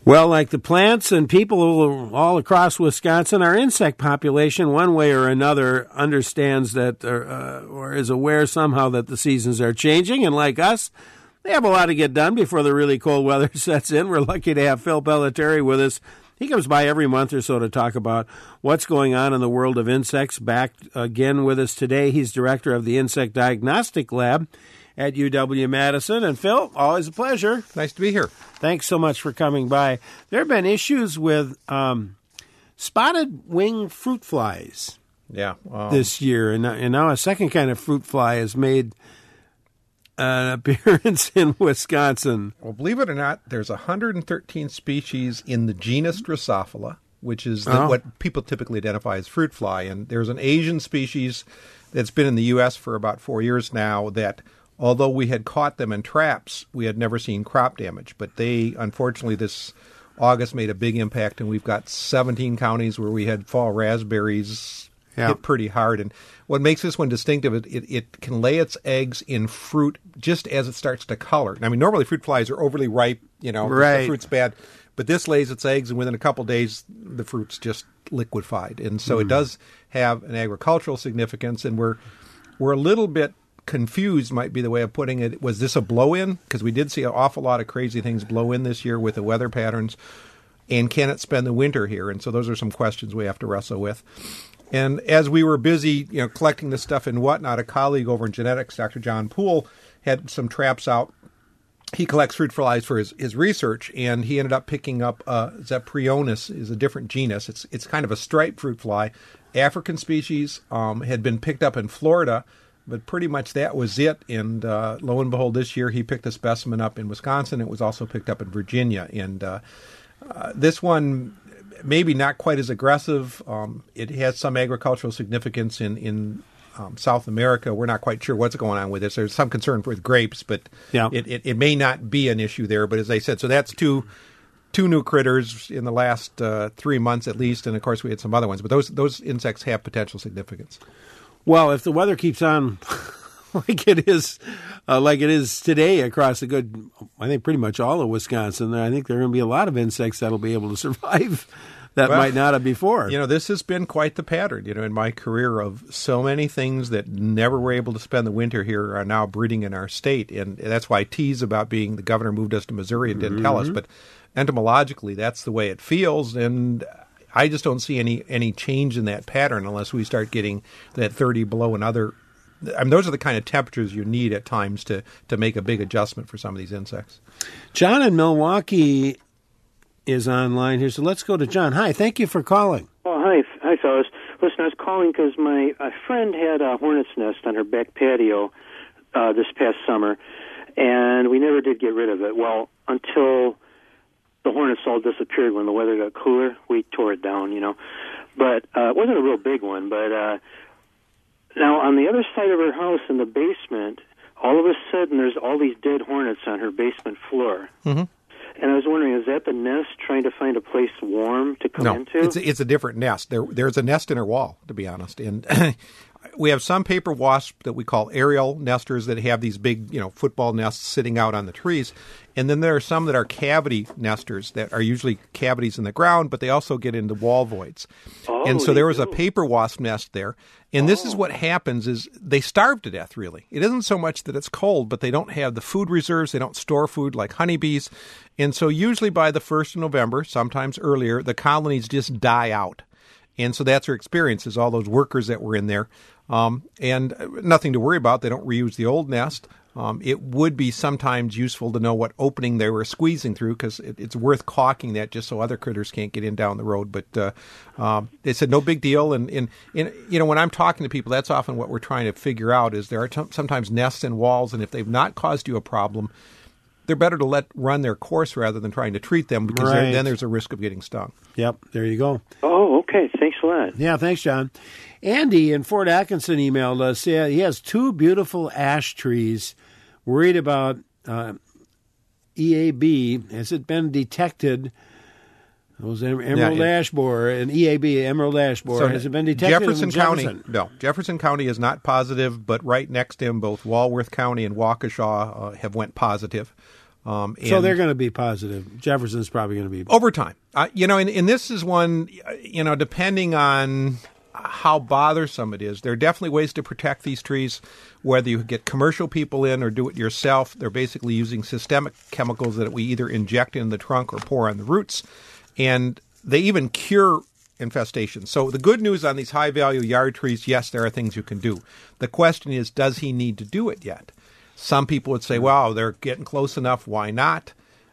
Well, like the plants and people all across Wisconsin, our insect population, one way or another, understands that or is aware somehow that the seasons are changing. And like us, they have a lot to get done before the really cold weather sets in. We're lucky to have Phil Pelletieri with us. He comes by every month or so to talk about what's going on in the world of insects. Back again with us today, he's director of the Insect Diagnostic Lab at UW-Madison. And Phil, always a pleasure. Nice to be here. Thanks so much for coming by. There have been issues with spotted wing fruit flies this year. And now a second kind of fruit fly has made an appearance in Wisconsin. Well, believe it or not, there's 113 species in the genus Drosophila, which is what people typically identify as fruit fly. And there's an Asian species that's been in the U.S. for about 4 years now that, although we had caught them in traps, we had never seen crop damage. But they, unfortunately, this August made a big impact, and we've got 17 counties where we had fall raspberries hit pretty hard. And what makes this one distinctive, it can lay its eggs in fruit just as it starts to color. I mean, normally fruit flies are overly ripe, the fruit's bad. But this lays its eggs, and within a couple days, the fruit's just liquefied. And so it does have an agricultural significance, and we're a little bit confused, might be the way of putting it. Was this a blow-in? Because we did see an awful lot of crazy things blow in this year with the weather patterns. And can it spend the winter here? And so those are some questions we have to wrestle with. And as we were busy, collecting this stuff and whatnot, a colleague over in genetics, Dr. John Poole, had some traps out. He collects fruit flies for his research, and he ended up picking up Zeprionis, is a different genus. It's kind of a striped fruit fly, African species, had been picked up in Florida, but pretty much that was it. And lo and behold, this year he picked a specimen up in Wisconsin. It was also picked up in Virginia. And this one, maybe not quite as aggressive. It has some agricultural significance in South America. We're not quite sure what's going on with this. There's some concern with grapes, but it may not be an issue there. But as I said, so that's two new critters in the last 3 months at least, and of course we had some other ones. But those insects have potential significance. Well, if the weather keeps on like it is today across I think pretty much all of Wisconsin, I think there are going to be a lot of insects that'll be able to survive that might not have before. This has been quite the pattern, in my career of so many things that never were able to spend the winter here are now breeding in our state. And that's why I tease about being the governor moved us to Missouri and didn't tell us. But entomologically, that's the way it feels. And I just don't see any change in that pattern unless we start getting that 30 below and other. I mean, those are the kind of temperatures you need at times to make a big adjustment for some of these insects. John in Milwaukee is online here, so let's go to John. Hi, thank you for calling. Oh, hi, fellas. Listen, I was calling because my friend had a hornet's nest on her back patio this past summer, and we never did get rid of it. Well, until the hornets all disappeared when the weather got cooler, we tore it down, But it wasn't a real big one, but now on the other side of her house in the basement, all of a sudden there's all these dead hornets on her basement floor. Mm-hmm. And I was wondering, is that the nest trying to find a place warm to come into? No, it's a different nest. There's a nest in her wall, to be honest. And we have some paper wasps that we call aerial nesters that have these big, football nests sitting out on the trees. And then there are some that are cavity nesters that are usually cavities in the ground, but they also get into wall voids. And so there was a paper wasp nest there. And this is what happens is they starve to death, really. It isn't so much that it's cold, but they don't have the food reserves. They don't store food like honeybees. And so usually by the 1st of November, sometimes earlier, the colonies just die out. And so that's her experience, is all those workers that were in there. And nothing to worry about. They don't reuse the old nest. It would be sometimes useful to know what opening they were squeezing through, because it's worth caulking that just so other critters can't get in down the road. But they said no big deal. And when I'm talking to people, that's often what we're trying to figure out is there are sometimes nests and walls, and if they've not caused you a problem, they're better to let run their course rather than trying to treat them, because then there's a risk of getting stung. Yep, there you go. Oh, okay. Thanks a lot. Yeah, thanks, John. Andy in Fort Atkinson emailed us. Yeah, he has 2 beautiful ash trees. Worried about EAB. Has it been detected? Those emerald ash borer and EAB, emerald ash borer. Has it been detected Jefferson in Jefferson? County? No. Jefferson County is not positive, but right next to him, both Walworth County and Waukesha have went positive. So they're going to be positive. Jefferson's probably going to be over time. And this is one, depending on how bothersome it is, there are definitely ways to protect these trees, whether you get commercial people in or do it yourself. They're basically using systemic chemicals that we either inject in the trunk or pour on the roots, and they even cure infestations. So the good news on these high-value yard trees, yes, there are things you can do. The question is, does he need to do it yet? Some people would say, well, they're getting close enough, why not?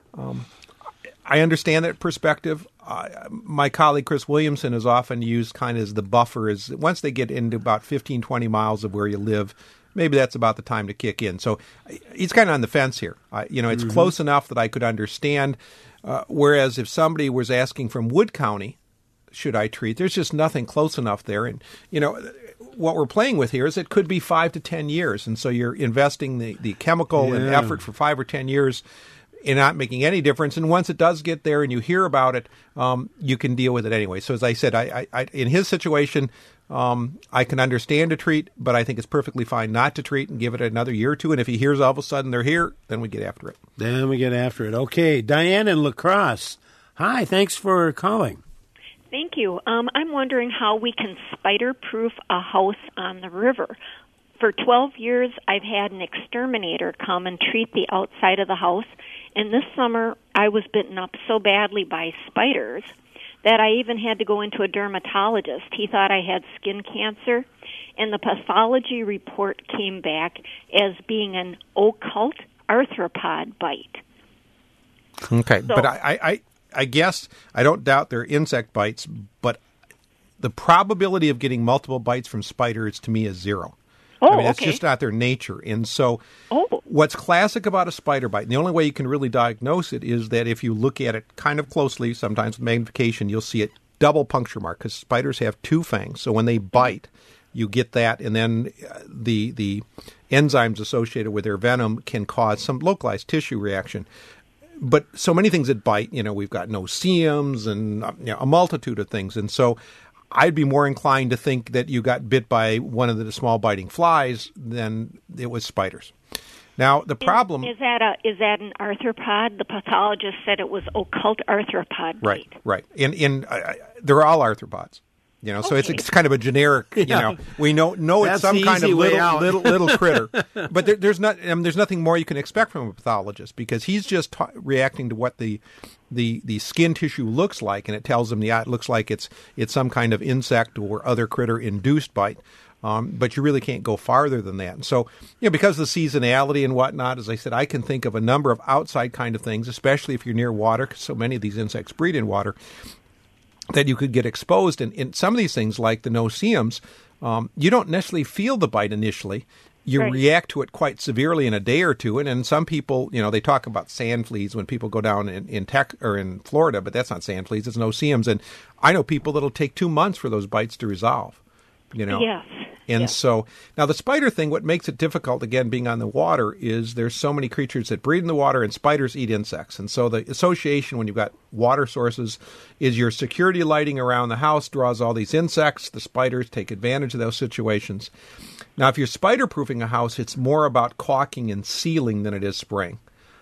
I understand that perspective. My colleague Chris Williamson has often used kind of as the buffer is once they get into about 15, 20 miles of where you live, maybe that's about the time to kick in. So he's kind of on the fence here. It's close enough that I could understand. Whereas if somebody was asking from Wood County, should I treat? There's just nothing close enough there. And, what we're playing with here is it could be 5 to 10 years. And so you're investing the chemical and effort for 5 or 10 years and not making any difference. And once it does get there and you hear about it, you can deal with it anyway. So as I said, I in his situation, I can understand to treat, but I think it's perfectly fine not to treat and give it another year or two. And if he hears all of a sudden they're here, then we get after it. Okay. Diane in La Crosse. Hi, thanks for calling. Thank you. I'm wondering how we can spider-proof a house on the river. For 12 years, I've had an exterminator come and treat the outside of the house. And this summer, I was bitten up so badly by spiders that I even had to go into a dermatologist. He thought I had skin cancer, and the pathology report came back as being an occult arthropod bite. Okay, so, but I guess I don't doubt they're insect bites, but the probability of getting multiple bites from spiders to me is zero. It's just not their nature. And so what's classic about a spider bite, and the only way you can really diagnose it is that if you look at it kind of closely, sometimes with magnification, you'll see a double puncture mark because spiders have 2 fangs. So when they bite, you get that, and then the enzymes associated with their venom can cause some localized tissue reaction. But so many things that bite, we've got no-see-ums and a multitude of things. And so I'd be more inclined to think that you got bit by one of the small biting flies than it was spiders. Now, the problem... Is that an arthropod? The pathologist said it was occult arthropod bite. Right. And they're all arthropods. So it's kind of a generic, we know it's some kind of little critter. But there's nothing more you can expect from a pathologist because he's just reacting to what the skin tissue looks like, and it tells him, it looks like it's some kind of insect or other critter-induced bite. But you really can't go farther than that. And so, because of the seasonality and whatnot, as I said, I can think of a number of outside kind of things, especially if you're near water, because so many of these insects breed in water, that you could get exposed. And in some of these things, like the no-see-ums, you don't necessarily feel the bite initially. You react to it quite severely in a day or two. And then some people, they talk about sand fleas when people go down in Florida, but that's not sand fleas, it's no-see-ums. And I know people that'll take 2 months for those bites to resolve. Yes. And so now the spider thing, what makes it difficult, again, being on the water, is there's so many creatures that breed in the water, and spiders eat insects. And so the association when you've got water sources is your security lighting around the house draws all these insects. The spiders take advantage of those situations. Now, if you're spider-proofing a house, it's more about caulking and sealing than it is spraying.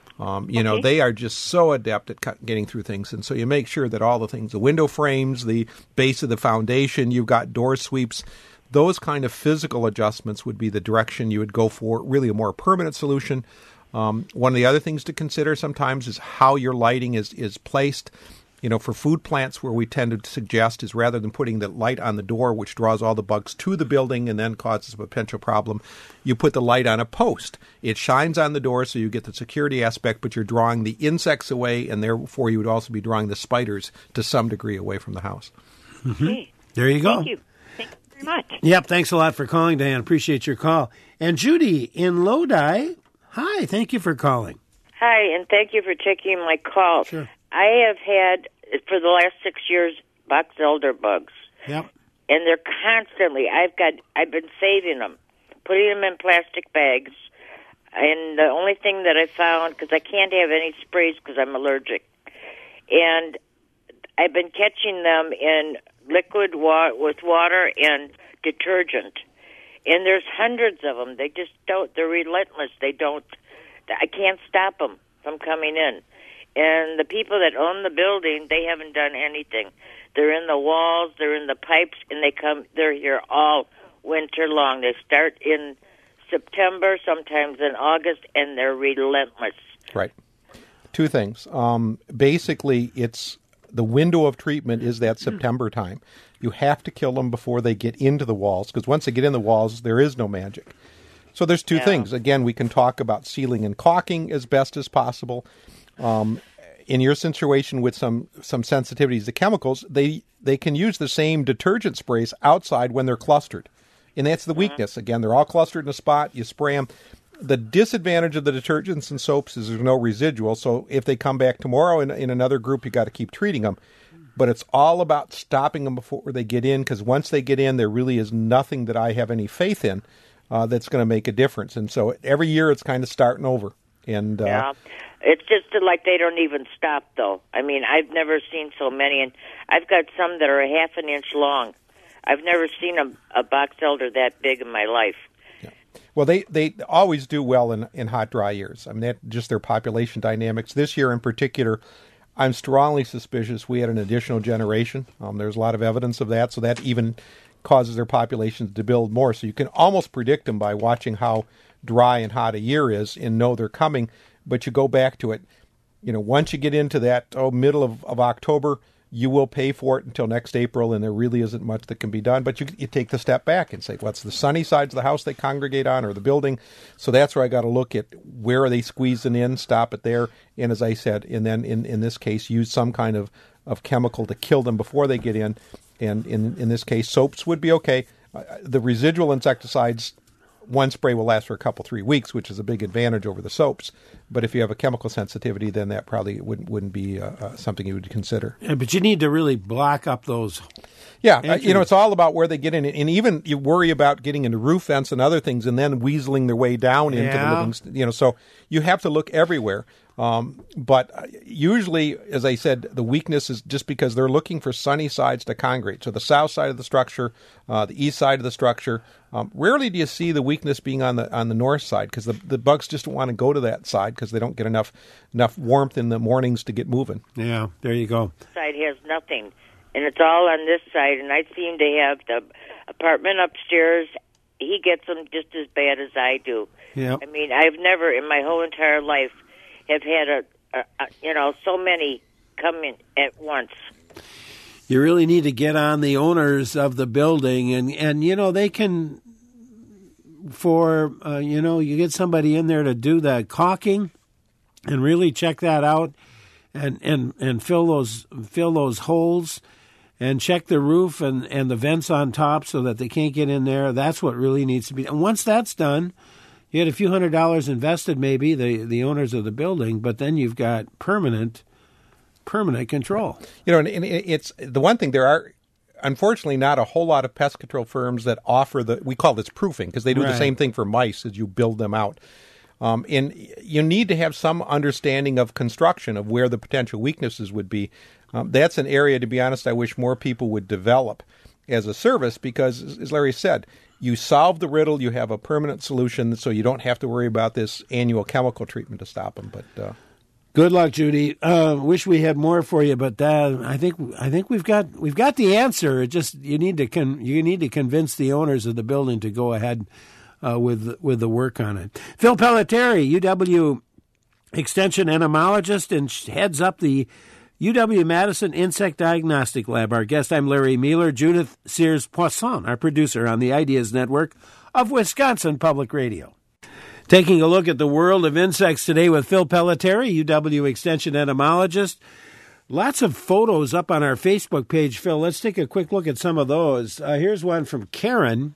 They are just so adept at getting through things. And so you make sure that all the things, the window frames, the base of the foundation, you've got door sweeps, those kind of physical adjustments would be the direction you would go for, really a more permanent solution. One of the other things to consider sometimes is how your lighting is placed. For food plants, where we tend to suggest is rather than putting the light on the door, which draws all the bugs to the building and then causes a potential problem, you put the light on a post. It shines on the door, so you get the security aspect, but you're drawing the insects away, and therefore you would also be drawing the spiders to some degree away from the house. Mm-hmm. Okay. There you go. Thank you. Thank you very much. Yep, thanks a lot for calling, Diane. Appreciate your call. And Judy in Lodi, hi, thank you for calling. Hi, and thank you for taking my call. Sure. I have had, for the last 6 years, box elder bugs. Yep. And they're constantly, I've been saving them, putting them in plastic bags. And the only thing that I found, because I can't have any sprays because I'm allergic, and I've been catching them in liquid with water and detergent. And there's hundreds of them. They just don't, they're relentless. I can't stop them. from coming in. And the people that own the building, they haven't done anything. They're in the walls, they're in the pipes, and they're here all winter long. They start in September, sometimes in August, and they're relentless. Right. Two things. Basically, it's the window of treatment is that September time. You have to kill them before they get into the walls, because once they get in the walls, there is no magic. So there's two things. Again, we can talk about sealing and caulking as best as possible. In your situation with some sensitivities to chemicals, they can use the same detergent sprays outside when they're clustered. And that's the weakness. Again, they're all clustered in a spot. You spray them. The disadvantage of the detergents and soaps is there's no residual. So if they come back tomorrow in another group, you got to keep treating them. But it's all about stopping them before they get in, because once they get in, there really is nothing that I have any faith in that's going to make a difference. And so every year it's kind of starting over. And it's just like they don't even stop, though. I mean, I've never seen so many, and I've got some that are a half an inch long. I've never seen a box elder that big in my life. Yeah. Well, they always do well in hot, dry years. I mean, that's just their population dynamics. This year in particular, I'm strongly suspicious we had an additional generation. There's a lot of evidence of that, so that even causes their populations to build more. So you can almost predict them by watching how dry and hot a year is and know they're coming. But you go back to it, once you get into that middle of October, you will pay for it until next April, and there really isn't much that can be done. But you take the step back and say, what's the sunny sides of the house they congregate on, or the building? So that's where I got to look at where are they squeezing in, stop it there, and as I said, and then in this case, use some kind of chemical to kill them before they get in. And in this case, soaps would be okay. The residual insecticides, one spray will last for 3 weeks, which is a big advantage over the soaps. But if you have a chemical sensitivity, then that probably wouldn't be something you would consider. Yeah, but you need to really block up those. Yeah, it's all about where they get in. And even you worry about getting into roof vents and other things and then weaseling their way down into the living. So you have to look everywhere. But usually, as I said, the weakness is just because they're looking for sunny sides to congregate. So the south side of the structure, the east side of the structure. Rarely do you see the weakness being on the north side, because the bugs just don't want to go to that side because they don't get enough warmth in the mornings to get moving. Yeah, there you go. This side has nothing, and it's all on this side. And I seem to have the apartment upstairs. He gets them just as bad as I do. Yeah. I mean, I've never in my whole entire life have had so many come in at once. You really need to get on the owners of the building, and they can, you get somebody in there to do the caulking and really check that out and fill those holes and check the roof and the vents on top so that they can't get in there. That's what really needs to be. And once that's done, you had a few $100s invested, maybe, the owners of the building, but then you've got permanent control. And it's the one thing, there are unfortunately not a whole lot of pest control firms that offer we call this proofing, because they do the same thing for mice as you build them out. And you need to have some understanding of construction, of where the potential weaknesses would be. That's an area, to be honest, I wish more people would develop as a service, because, as Larry said, you solve the riddle, you have a permanent solution, so you don't have to worry about this annual chemical treatment to stop them. But good luck, Judy. Wish we had more for you, but I think we've got the answer. It just you need to convince the owners of the building to go ahead with the work on it. Phil Pelletieri, UW Extension entomologist, and heads up the UW-Madison Insect Diagnostic Lab. Our guest, I'm Larry Mueller. Judith Sears-Poisson, our producer on the Ideas Network of Wisconsin Public Radio. Taking a look at the world of insects today with Phil Pelletieri, UW Extension entomologist. Lots of photos up on our Facebook page, Phil. Let's take a quick look at some of those. Here's one from Karen.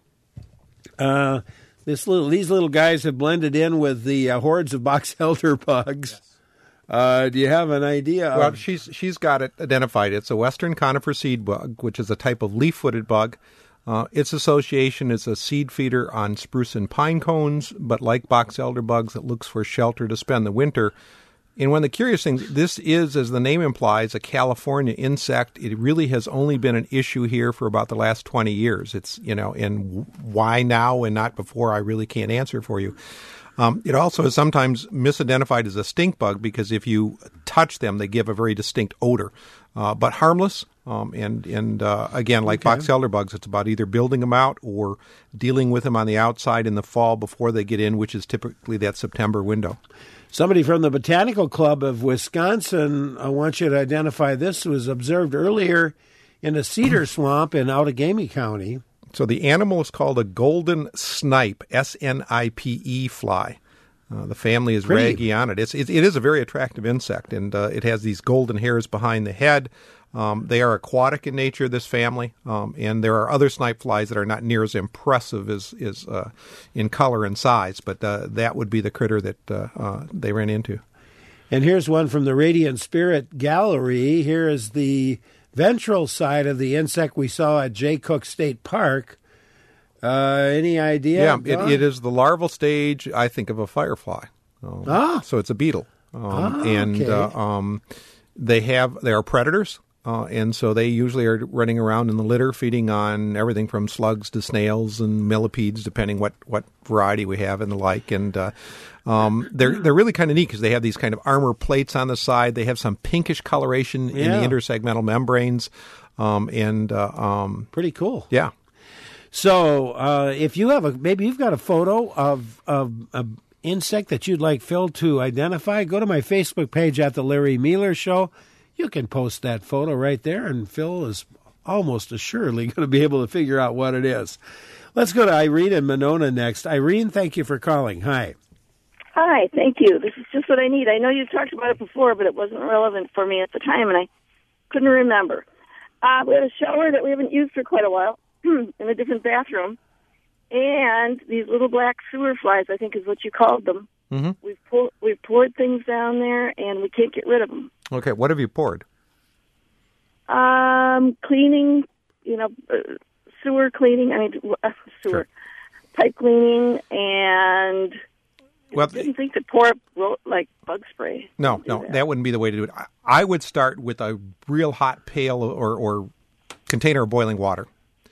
These little guys have blended in with the hordes of box elder bugs. Do you have an idea? Well, she's got it identified. It's a western conifer seed bug, which is a type of leaf-footed bug. Its association is a seed feeder on spruce and pine cones, but like box elder bugs, it looks for shelter to spend the winter. And one of the curious things, this is, as the name implies, a California insect. It really has only been an issue here for about the last 20 years. It's, and why now and not before, I really can't answer for you. It also is sometimes misidentified as a stink bug because if you touch them, they give a very distinct odor, but harmless. Again, like box elder bugs, it's about either building them out or dealing with them on the outside in the fall before they get in, which is typically that September window. Somebody from the Botanical Club of Wisconsin, I want you to identify this, was observed earlier in a cedar swamp in Outagamie County. So the animal is called a golden snipe, SNIPE fly. The family is Ragionid. It is a very attractive insect, and it has these golden hairs behind the head. They are aquatic in nature, this family, and there are other snipe flies that are not near as impressive as in color and size, but that would be the critter that they ran into. And here's one from the Radiant Spirit Gallery. Here is the ventral side of the insect we saw at Jay Cook State Park. Any idea? Yeah, it is the larval stage, I think, of a firefly. So it's a beetle. They are predators. And so they usually are running around in the litter, feeding on everything from slugs to snails and millipedes, depending what variety we have and the like. And they're really kind of neat because they have these kind of armor plates on the side. They have some pinkish coloration in the intersegmental membranes. Pretty cool. Yeah. So if you have maybe you've got a photo of an insect that you'd like Phil to identify, go to my Facebook page at The Larry Mealer Show. You can post that photo right there, and Phil is almost assuredly going to be able to figure out what it is. Let's go to Irene and Monona next. Irene, thank you for calling. Hi. Hi, thank you. This is just what I need. I know you talked about it before, but it wasn't relevant for me at the time, and I couldn't remember. We had a shower that we haven't used for quite a while in a different bathroom, and these little black sewer flies, I think is what you called them. Mm-hmm. We've poured things down there, and we can't get rid of them. Okay, what have you poured? Cleaning, sewer cleaning. Sure. Pipe cleaning, and I didn't think to pour like bug spray. No, that wouldn't be the way to do it. I would start with a real hot pail or container of boiling water.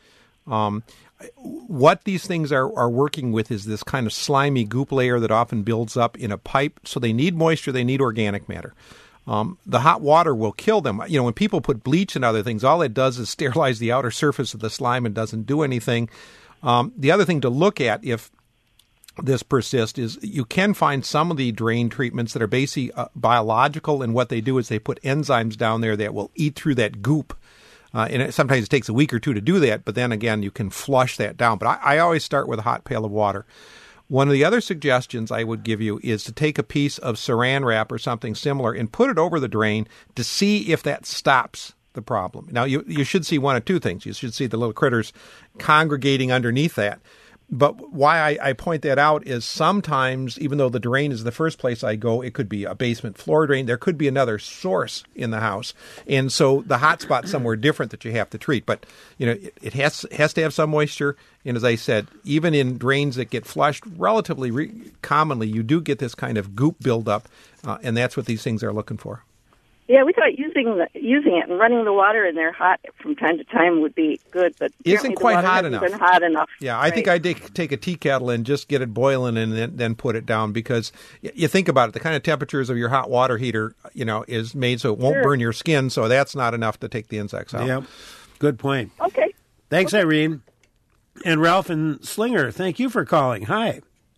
What these things are working with is this kind of slimy goop layer that often builds up in a pipe. So they need moisture, they need organic matter. The hot water will kill them. When people put bleach and other things, all it does is sterilize the outer surface of the slime and doesn't do anything. The other thing to look at if this persists is you can find some of the drain treatments that are basically biological, and what they do is they put enzymes down there that will eat through that goop. And sometimes it takes a week or two to do that, but then again, you can flush that down. But I always start with a hot pail of water. One of the other suggestions I would give you is to take a piece of saran wrap or something similar and put it over the drain to see if that stops the problem. Now, you should see one of two things. You should see the little critters congregating underneath that. But why I point that out is sometimes, even though the drain is the first place I go, it could be a basement floor drain. There could be another source in the house. And so the hot spot's somewhere different that you have to treat. But, it has to have some moisture. And as I said, even in drains that get flushed relatively commonly, you do get this kind of goop buildup. And that's what these things are looking for. Yeah, we thought using it and running the water in there hot from time to time would be good, but isn't quite hot enough. Been hot enough. Yeah, I think I'd take a tea kettle and just get it boiling and then put it down, because you think about it, the kind of temperatures of your hot water heater, is made so it won't burn your skin, so that's not enough to take the insects out. Yeah, good point. Okay. Thanks, Irene. And Ralph and Slinger, thank you for calling. Hi.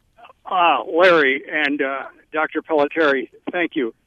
Larry and Dr. Pelletieri, thank you.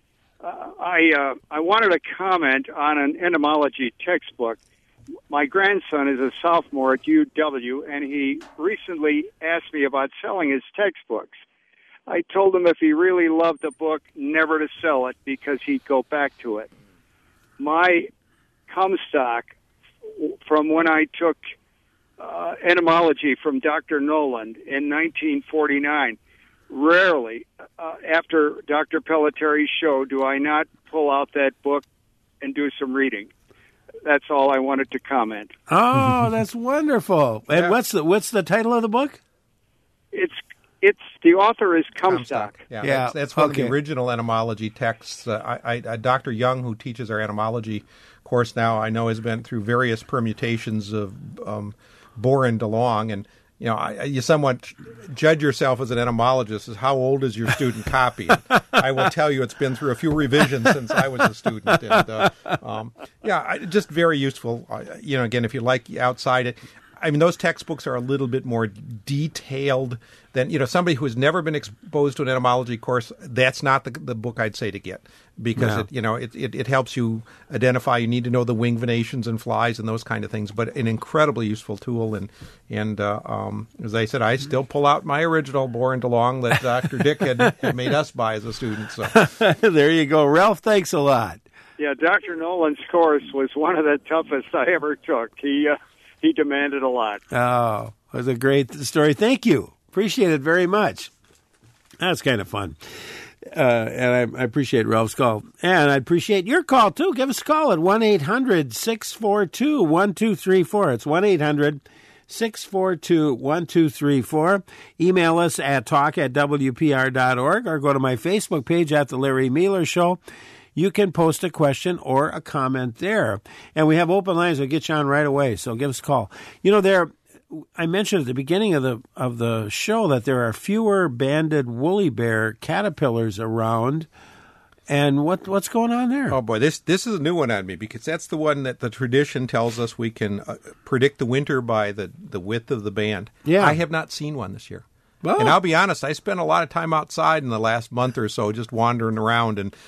I wanted to comment on an entomology textbook. My grandson is a sophomore at UW, and he recently asked me about selling his textbooks. I told him if he really loved the book, never to sell it because he'd go back to it. My Comstock, from when I took entomology from Dr. Noland in 1949, rarely, after Dr. Pelletieri's show, do I not pull out that book and do some reading. That's all I wanted to comment. Oh, that's wonderful! And Yeah. what's the title of the book? It's the author is Comstock. Yeah. That's one of the original entomology texts. Dr. Young, who teaches our entomology course now, I know has been through various permutations of Bohr and DeLong, and you somewhat judge yourself as an entomologist as how old is your student copy. And I will tell you it's been through a few revisions since I was a student. And, just very useful. Again, if you like outside it, I mean, those textbooks are a little bit more detailed than, somebody who has never been exposed to an entomology course. That's not the book I'd say to get, because it helps you identify. You need to know the wing venations and flies and those kind of things. But an incredibly useful tool. And as I said, I still pull out my original Bohr and DeLong that Dr. Dick had made us buy as a student. So there you go, Ralph. Thanks a lot. Yeah, Dr. Nolan's course was one of the toughest I ever took. He demanded a lot. Oh, it was a great story. Thank you. Appreciate it very much. That's kind of fun. And I appreciate Ralph's call. And I appreciate your call, too. Give us a call at 1-800-642-1234. It's 1-800-642-1234. Email us at talk@wpr.org or go to my Facebook page at The Larry Mueller Show. You can post a question or a comment there. And we have open lines. We'll get you on right away, so give us a call. I mentioned at the beginning of the show that there are fewer banded woolly bear caterpillars around. And what's going on there? Oh, boy, this is a new one on me, because that's the one that the tradition tells us we can predict the winter by the width of the band. Yeah. I have not seen one this year. Well, and I'll be honest, I spent a lot of time outside in the last month or so just wandering around, and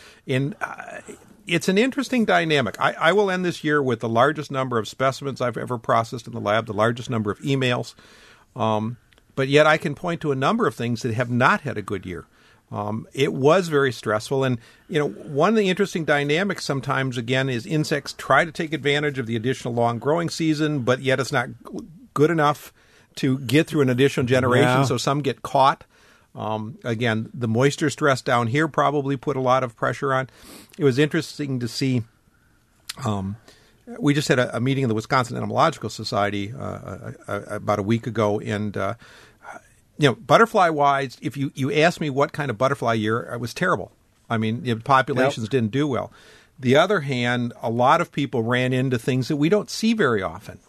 it's an interesting dynamic. I will end this year with the largest number of specimens I've ever processed in the lab, the largest number of emails, but yet I can point to a number of things that have not had a good year. It was very stressful, and one of the interesting dynamics sometimes, again, is insects try to take advantage of the additional long growing season, but yet it's not good enough to get through an additional generation, so some get caught. Again, the moisture stress down here probably put a lot of pressure on. It was interesting to see. We just had a meeting of the Wisconsin Entomological Society about a week ago, and butterfly-wise, if you asked me what kind of butterfly year, it was terrible. I mean, the populations didn't do well. The other hand, a lot of people ran into things that we don't see very often.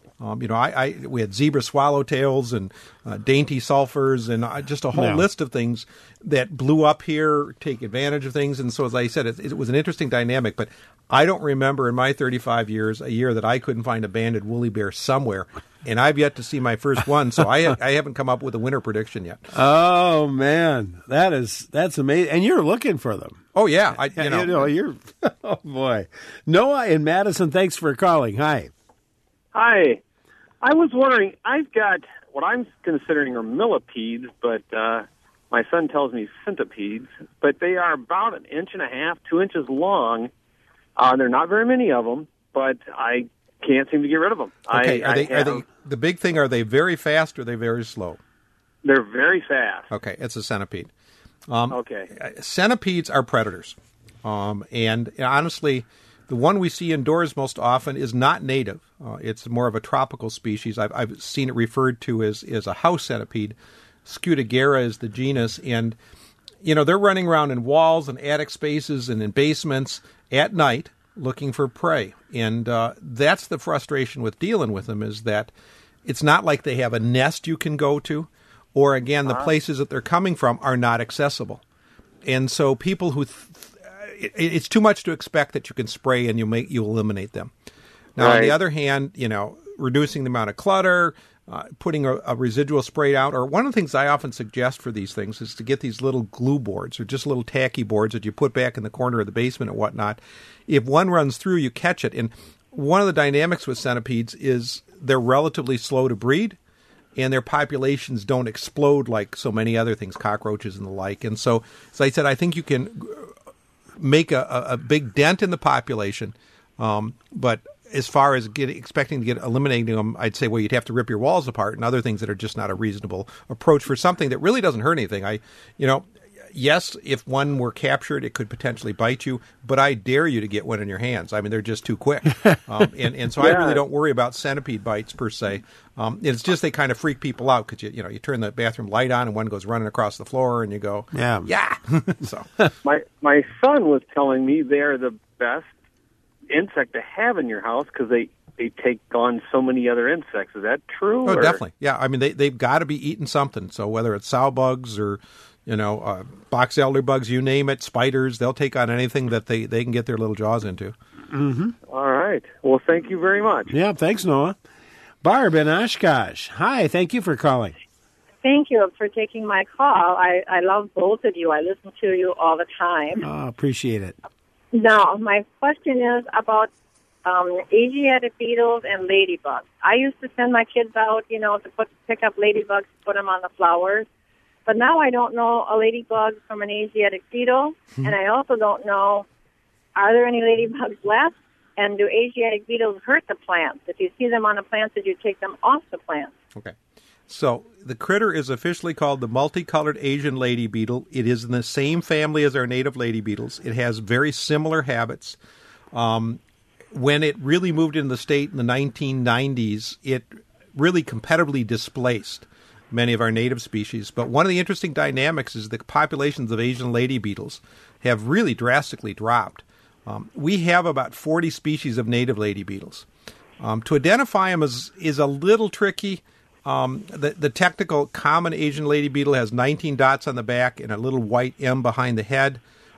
We had zebra swallowtails and dainty sulfurs and just a whole list of things that blew up here, take advantage of things. And so, as I said, it was an interesting dynamic. But I don't remember in my 35 years a year that I couldn't find a banded woolly bear somewhere. And I've yet to see my first one, so I haven't come up with a winter prediction yet. Oh, man, that's amazing. And you're looking for them. Oh, yeah. You're oh, boy. Noah in Madison, thanks for calling. Hi. Hi. I was wondering, I've got what I'm considering are millipedes, but my son tells me centipedes, but they are about 1.5 inches, 2 inches long. There are not very many of them, but I can't seem to get rid of them. Okay, are they the big thing? Are they very fast or are they very slow? They're very fast. Okay, it's a centipede. Okay. Centipedes are predators, and honestly, the one we see indoors most often is not native. It's more of a tropical species. I've seen it referred to as a house centipede. Scutagera is the genus, and they're running around in walls and attic spaces and in basements at night looking for prey. And that's the frustration with dealing with them, is that it's not like they have a nest you can go to, or again, the places that they're coming from are not accessible. And so people who it's too much to expect that you can spray and you eliminate them. Now, on the other hand, reducing the amount of clutter, putting a residual spray out, or one of the things I often suggest for these things is to get these little glue boards or just little tacky boards that you put back in the corner of the basement and whatnot. If one runs through, you catch it. And one of the dynamics with centipedes is they're relatively slow to breed, and their populations don't explode like so many other things, cockroaches and the like. And so, as I said, I think you can make a big dent in the population, but as far as eliminating them, I'd say, well, you'd have to rip your walls apart and other things that are just not a reasonable approach for something that really doesn't hurt anything. Yes, if one were captured, it could potentially bite you, but I dare you to get one in your hands. I mean, they're just too quick. And so I really don't worry about centipede bites per se. It's just they kind of freak people out because, you turn the bathroom light on and one goes running across the floor and you go, yeah. So my son was telling me they're the best insect to have in your house because they they take on so many other insects. Is that true? Oh, definitely. Yeah, I mean, they've got to be eating something. So whether it's sow bugs or, box elder bugs, you name it, spiders, they'll take on anything that they can get their little jaws into. Mm-hmm. All right. Well, thank you very much. Yeah, thanks, Noah. Barb in Oshkosh. Hi, thank you for calling. Thank you for taking my call. I love both of you. I listen to you all the time. Oh, appreciate it. Now, my question is about Asiatic beetles and ladybugs. I used to send my kids out, to pick up ladybugs, put them on the flowers. But now I don't know a ladybug from an Asiatic beetle, and I also don't know, are there any ladybugs left? And do Asiatic beetles hurt the plants? If you see them on a plant, did you take them off the plant? Okay. So the critter is officially called the multicolored Asian lady beetle. It is in the same family as our native lady beetles. It has very similar habits. When it really moved into the state in the 1990s, it really competitively displaced many of our native species. But one of the interesting dynamics is the populations of Asian lady beetles have really drastically dropped. We have about 40 species of native lady beetles. To identify them is a little tricky. The technical common Asian lady beetle has 19 dots on the back and a little white M behind the head.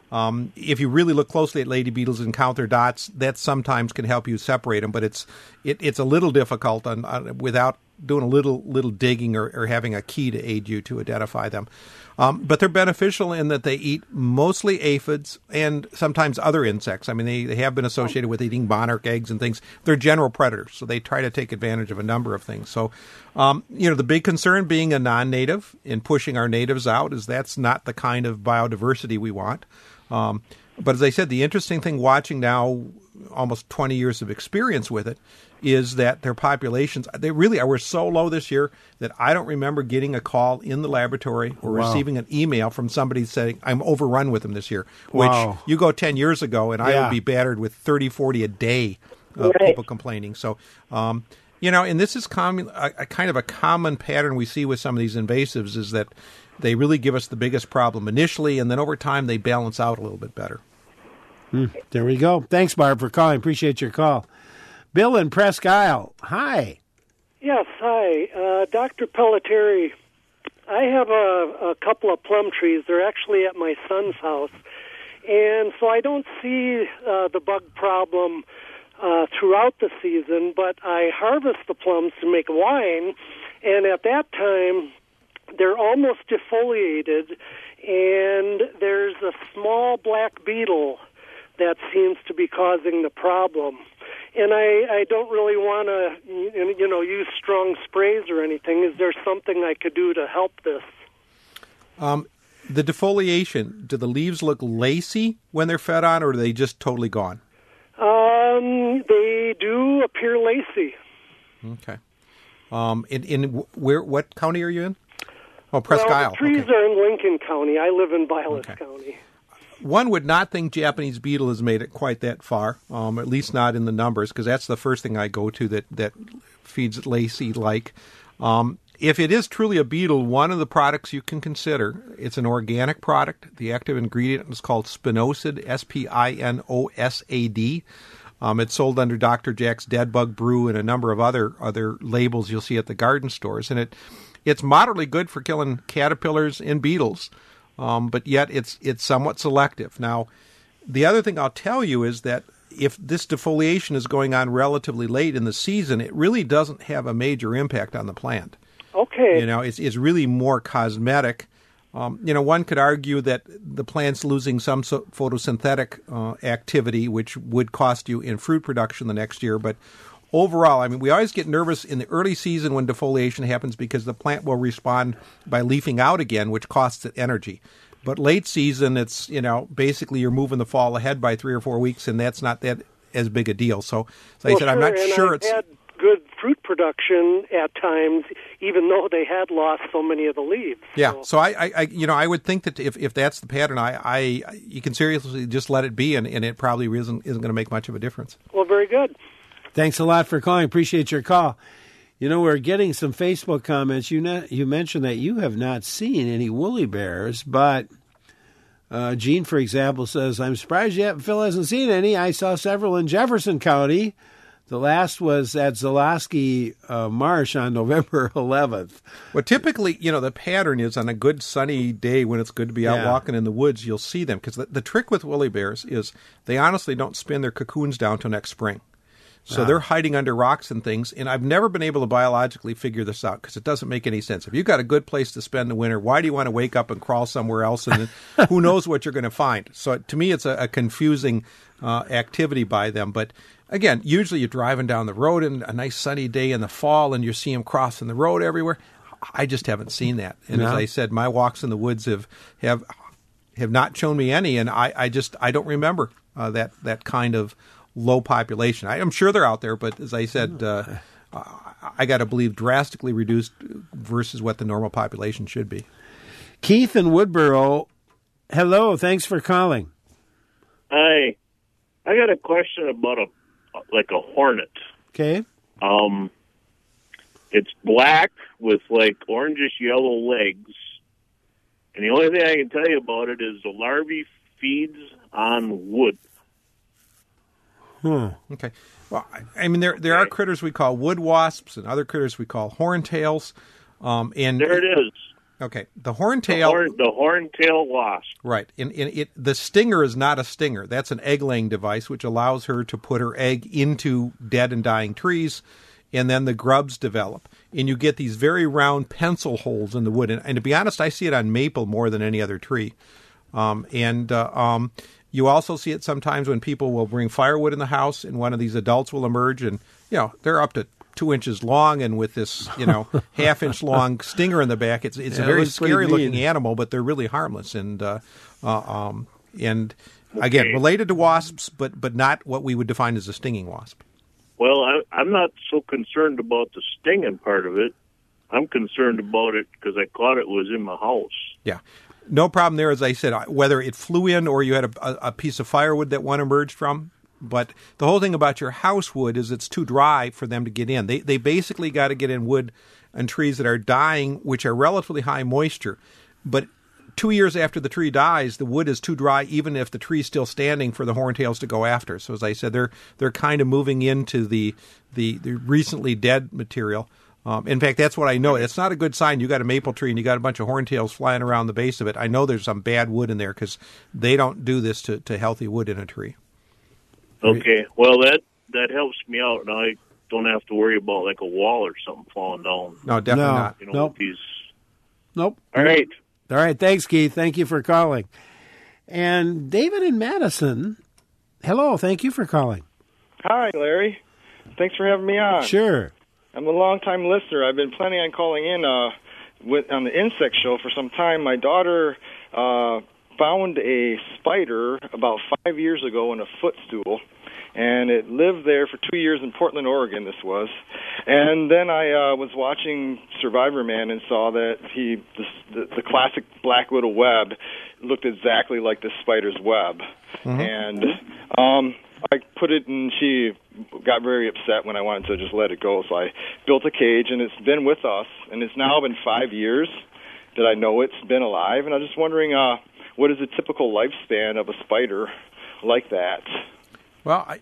If you really look closely at lady beetles and count their dots, that sometimes can help you separate them, but it's a little difficult without doing a little digging or having a key to aid you to identify them. But they're beneficial in that they eat mostly aphids and sometimes other insects. I mean, they have been associated with eating monarch eggs and things. They're general predators, so they try to take advantage of a number of things. So, the big concern being a non-native and pushing our natives out is that's not the kind of biodiversity we want. But as I said, the interesting thing watching now, almost 20 years of experience with it, is that their populations, we're so low this year that I don't remember getting a call in the laboratory or receiving an email from somebody saying, I'm overrun with them this year, which you go 10 years ago and I would be battered with 30, 40 a day of people complaining. So, and this is a kind of a common pattern we see with some of these invasives is that they really give us the biggest problem initially, and then over time they balance out a little bit better. There we go. Thanks, Barb, for calling. Appreciate your call. Bill in Presque Isle. Hi. Yes, hi. Dr. Pelletieri, I have a couple of plum trees. They're actually at my son's house. And so I don't see the bug problem throughout the season, but I harvest the plums to make wine, and at that time they're almost defoliated, and there's a small black beetle that seems to be causing the problem. And I don't really want to, use strong sprays or anything. Is there something I could do to help this? The defoliation, do the leaves look lacy when they're fed on, or are they just totally gone? They do appear lacy. Okay. What county are you in? Oh, Presque Isle. The trees are in Lincoln County. I live in Vilas County. One would not think Japanese beetle has made it quite that far, at least not in the numbers, because that's the first thing I go to that feeds lacy-like. If it is truly a beetle, one of the products you can consider, it's an organic product. The active ingredient is called Spinosad, Spinosad. It's sold under Dr. Jack's Dead Bug Brew and a number of other labels you'll see at the garden stores. And it's moderately good for killing caterpillars and beetles. But yet it's somewhat selective. Now, the other thing I'll tell you is that if this defoliation is going on relatively late in the season, it really doesn't have a major impact on the plant. Okay. It's really more cosmetic. One could argue that the plant's losing some photosynthetic activity, which would cost you in fruit production the next year. But overall, we always get nervous in the early season when defoliation happens because the plant will respond by leafing out again, which costs it energy. But late season, it's, basically you're moving the fall ahead by 3 or 4 weeks, and that's not that as big a deal. So I said, I'm not sure it's... had good fruit production at times, even though they had lost so many of the leaves. Yeah, so I would think that if that's the pattern, you can seriously just let it be, and it probably isn't going to make much of a difference. Well, very good. Thanks a lot for calling. Appreciate your call. We're getting some Facebook comments. You mentioned that you have not seen any woolly bears, but Gene, for example, says, I'm surprised Phil hasn't seen any. I saw several in Jefferson County. The last was at Zalosky Marsh on November 11th. Well, typically, the pattern is on a good sunny day when it's good to be out walking in the woods, you'll see them. Because the trick with woolly bears is they honestly don't spin their cocoons down till next spring. So they're hiding under rocks and things, and I've never been able to biologically figure this out because it doesn't make any sense. If you've got a good place to spend the winter, why do you want to wake up and crawl somewhere else, and then who knows what you're going to find? So to me, it's a confusing activity by them. But again, usually you're driving down the road in a nice sunny day in the fall, and you see them crossing the road everywhere. I just haven't seen that. And as I said, my walks in the woods have not shown me any, and I don't remember that kind of low population. I'm sure they're out there, but as I said, I got to believe drastically reduced versus what the normal population should be. Keith in Woodboro, hello. Thanks for calling. Hi. I got a question about a hornet. Okay. It's black with orangish yellow legs. And the only thing I can tell you about it is the larvae feeds on wood. Okay. Well, I mean, there are critters we call wood wasps and other critters we call horntails. And there it is. Okay. The horntail. The horntail wasp. Right. The stinger is not a stinger. That's an egg-laying device which allows her to put her egg into dead and dying trees, and then the grubs develop. And you get these very round pencil holes in the wood. And to be honest, I see it on maple more than any other tree. You also see it sometimes when people will bring firewood in the house, and one of these adults will emerge, and they're up to 2 inches long, and with this half-inch long stinger in the back. It's a very scary looking animal, but they're really harmless, and again related to wasps, but not what we would define as a stinging wasp. Well, I'm not so concerned about the stinging part of it. I'm concerned about it because I caught it was in my house. Yeah. No problem there, as I said, whether it flew in or you had a piece of firewood that one emerged from. But the whole thing about your house wood is it's too dry for them to get in. They basically got to get in wood and trees that are dying, which are relatively high moisture. But 2 years after the tree dies, the wood is too dry, even if the tree's still standing, for the horntails to go after. So as I said, they're kind of moving into the recently dead material. In fact, that's what I know. It's not a good sign. You got a maple tree and you got a bunch of horntails flying around the base of it. I know there's some bad wood in there because they don't do this to healthy wood in a tree. Okay. Well, that helps me out. Now I don't have to worry about a wall or something falling down. No, definitely not. Nope. Nope. All right. All right. Thanks, Keith. Thank you for calling. And David in Madison, hello. Thank you for calling. Hi, Larry. Thanks for having me on. Sure. I'm a long-time listener. I've been planning on calling in on the insect show for some time. My daughter found a spider about 5 years ago in a footstool, and it lived there for 2 years in Portland, Oregon, this was. And then I was watching Survivor Man and saw that the classic black widow web looked exactly like this spider's web. Mm-hmm. And I put it in, she got very upset when I wanted to just let it go, so I built a cage, and it's been with us, and it's now been 5 years that I know it's been alive, and I'm just wondering, what is the typical lifespan of a spider like that? Well,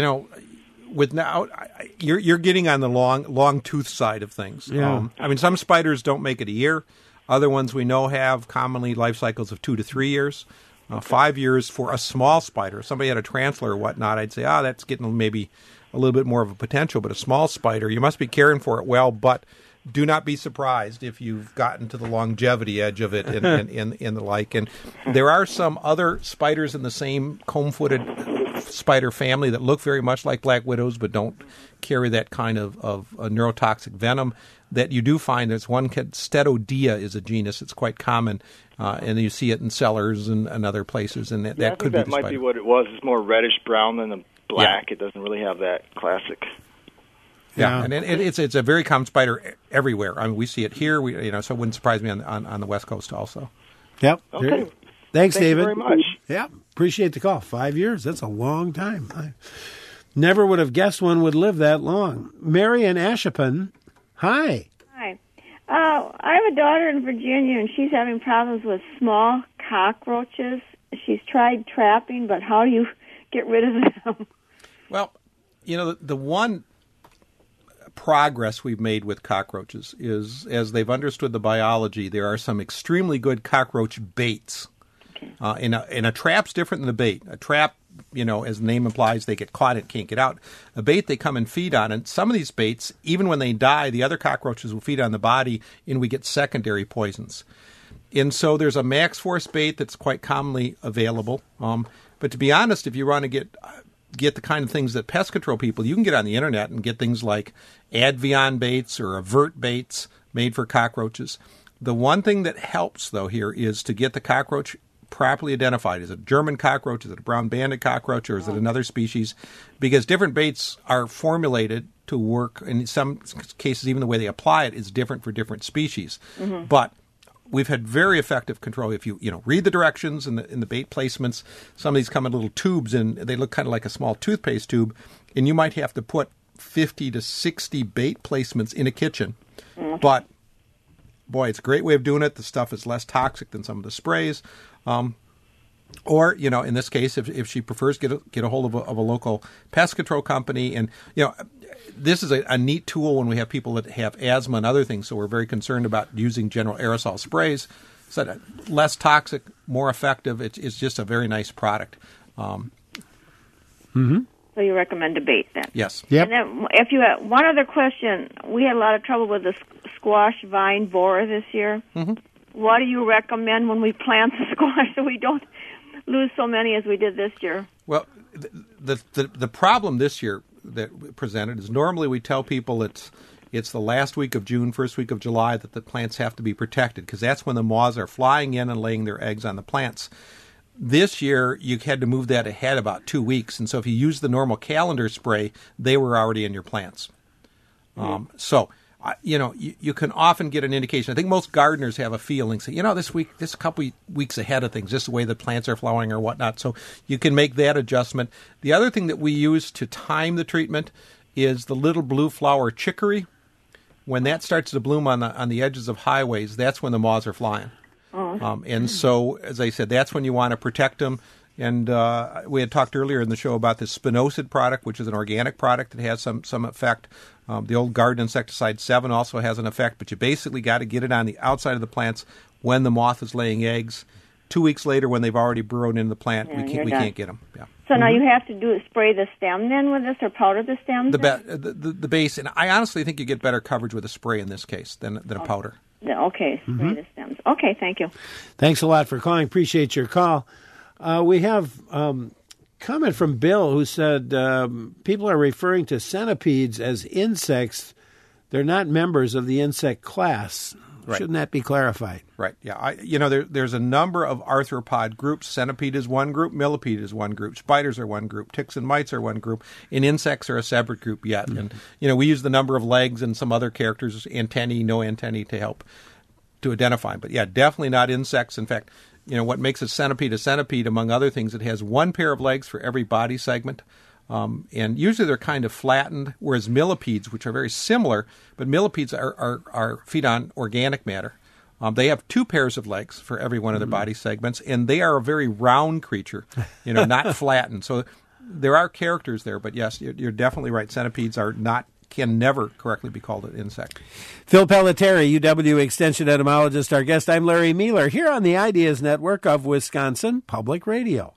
you're getting on the long tooth side of things. Yeah. Some spiders don't make it a year. Other ones we know have commonly life cycles of 2 to 3 years. 5 years for a small spider. If somebody had a tarantula or whatnot, I'd say, that's getting maybe a little bit more of a potential. But a small spider, you must be caring for it well, but do not be surprised if you've gotten to the longevity edge of it and the like. And there are some other spiders in the same comb-footed spider family that look very much like black widows but don't carry that kind of neurotoxic venom that you do find. There's one, Stedodea is a genus. It's quite common, and you see it in cellars and other places. And that could be the spider. That might be what it was. It's more reddish-brown than the black. Yeah. It doesn't really have that classic. Yeah, and it's a very common spider everywhere. We see it here. So it wouldn't surprise me on the West Coast also. Yep. Okay. Thanks, David. You very much. Yeah, appreciate the call. 5 years, that's a long time. I never would have guessed one would live that long. Mary in Ashippun, hi. Hi. I have a daughter in Virginia, and she's having problems with small cockroaches. She's tried trapping, but how do you get rid of them? Well, The one progress we've made with cockroaches is, as they've understood the biology, there are some extremely good cockroach baits. Okay. And a trap's different than a bait. A trap, as the name implies, they get caught and can't get out. A bait, they come and feed on. And some of these baits, even when they die, the other cockroaches will feed on the body, and we get secondary poisons. And so there's a max force bait that's quite commonly available. But to be honest, if you want to get the kind of things that pest control people, you can get on the internet and get things like Advion baits or Avert baits made for cockroaches. The one thing that helps, though, here is to get the cockroach properly identified. Is it a German cockroach? Is it a brown banded cockroach? Or is it another species? Because different baits are formulated to work. In some cases, even the way they apply it is different for different species. Mm-hmm. But we've had very effective control. If you read the directions in the bait placements, some of these come in little tubes, and they look kind of like a small toothpaste tube, and you might have to put 50 to 60 bait placements in a kitchen. Mm-hmm. But, boy, it's a great way of doing it. The stuff is less toxic than some of the sprays. Or, in this case, if she prefers, get a hold of a local pest control company. And, this is a neat tool when we have people that have asthma and other things, so we're very concerned about using general aerosol sprays. So less toxic, more effective. It's just a very nice product. Mm-hmm. So you recommend a bait then? Yes. Yep. And then if you had one other question, we had a lot of trouble with the squash vine borer this year. Mm-hmm. What do you recommend when we plant the squash so we don't lose so many as we did this year? Well, the problem this year that we presented is normally we tell people it's the last week of June, first week of July that the plants have to be protected because that's when the moths are flying in and laying their eggs on the plants. This year, you had to move that ahead about 2 weeks, and so if you use the normal calendar spray, they were already in your plants. So, you can often get an indication. I think most gardeners have a feeling, say, this couple weeks ahead of things, just the way the plants are flowering or whatnot. So you can make that adjustment. The other thing that we use to time the treatment is the little blue flower chicory. When that starts to bloom on the edges of highways, that's when the moths are flying. And so, as I said, that's when you want to protect them. And we had talked earlier in the show about the spinosad product, which is an organic product that has some effect. The old garden insecticide 7 also has an effect, but you basically got to get it on the outside of the plants when the moth is laying eggs. 2 weeks later, when they've already burrowed into the plant, we can't get them. Yeah. So now you have to spray the stem then with this, or powder the stems? The base, and I honestly think you get better coverage with a spray in this case than a powder. Okay, spray the stems. Okay, thank you. Thanks a lot for calling. Appreciate your call. We have comment from Bill who said people are referring to centipedes as insects. They're not members of the insect class. Right. Shouldn't that be clarified? Right. Yeah. There's a number of arthropod groups. Centipede is one group. Millipede is one group. Spiders are one group. Ticks and mites are one group. And insects are a separate group yet. Mm-hmm. And, we use the number of legs and some other characters, antennae, no antennae, to help to identify them. But, yeah, definitely not insects. In fact, what makes a centipede, among other things, it has one pair of legs for every body segment. And usually they're kind of flattened, whereas millipedes, which are very similar, but millipedes are feed on organic matter. They have two pairs of legs for every one of their body segments, and they are a very round creature, not flattened. So there are characters there, but yes, you're definitely right. Centipedes can never correctly be called an insect. Phil Pelletieri, UW Extension entomologist, our guest. I'm Larry Mueller, here on the Ideas Network of Wisconsin Public Radio.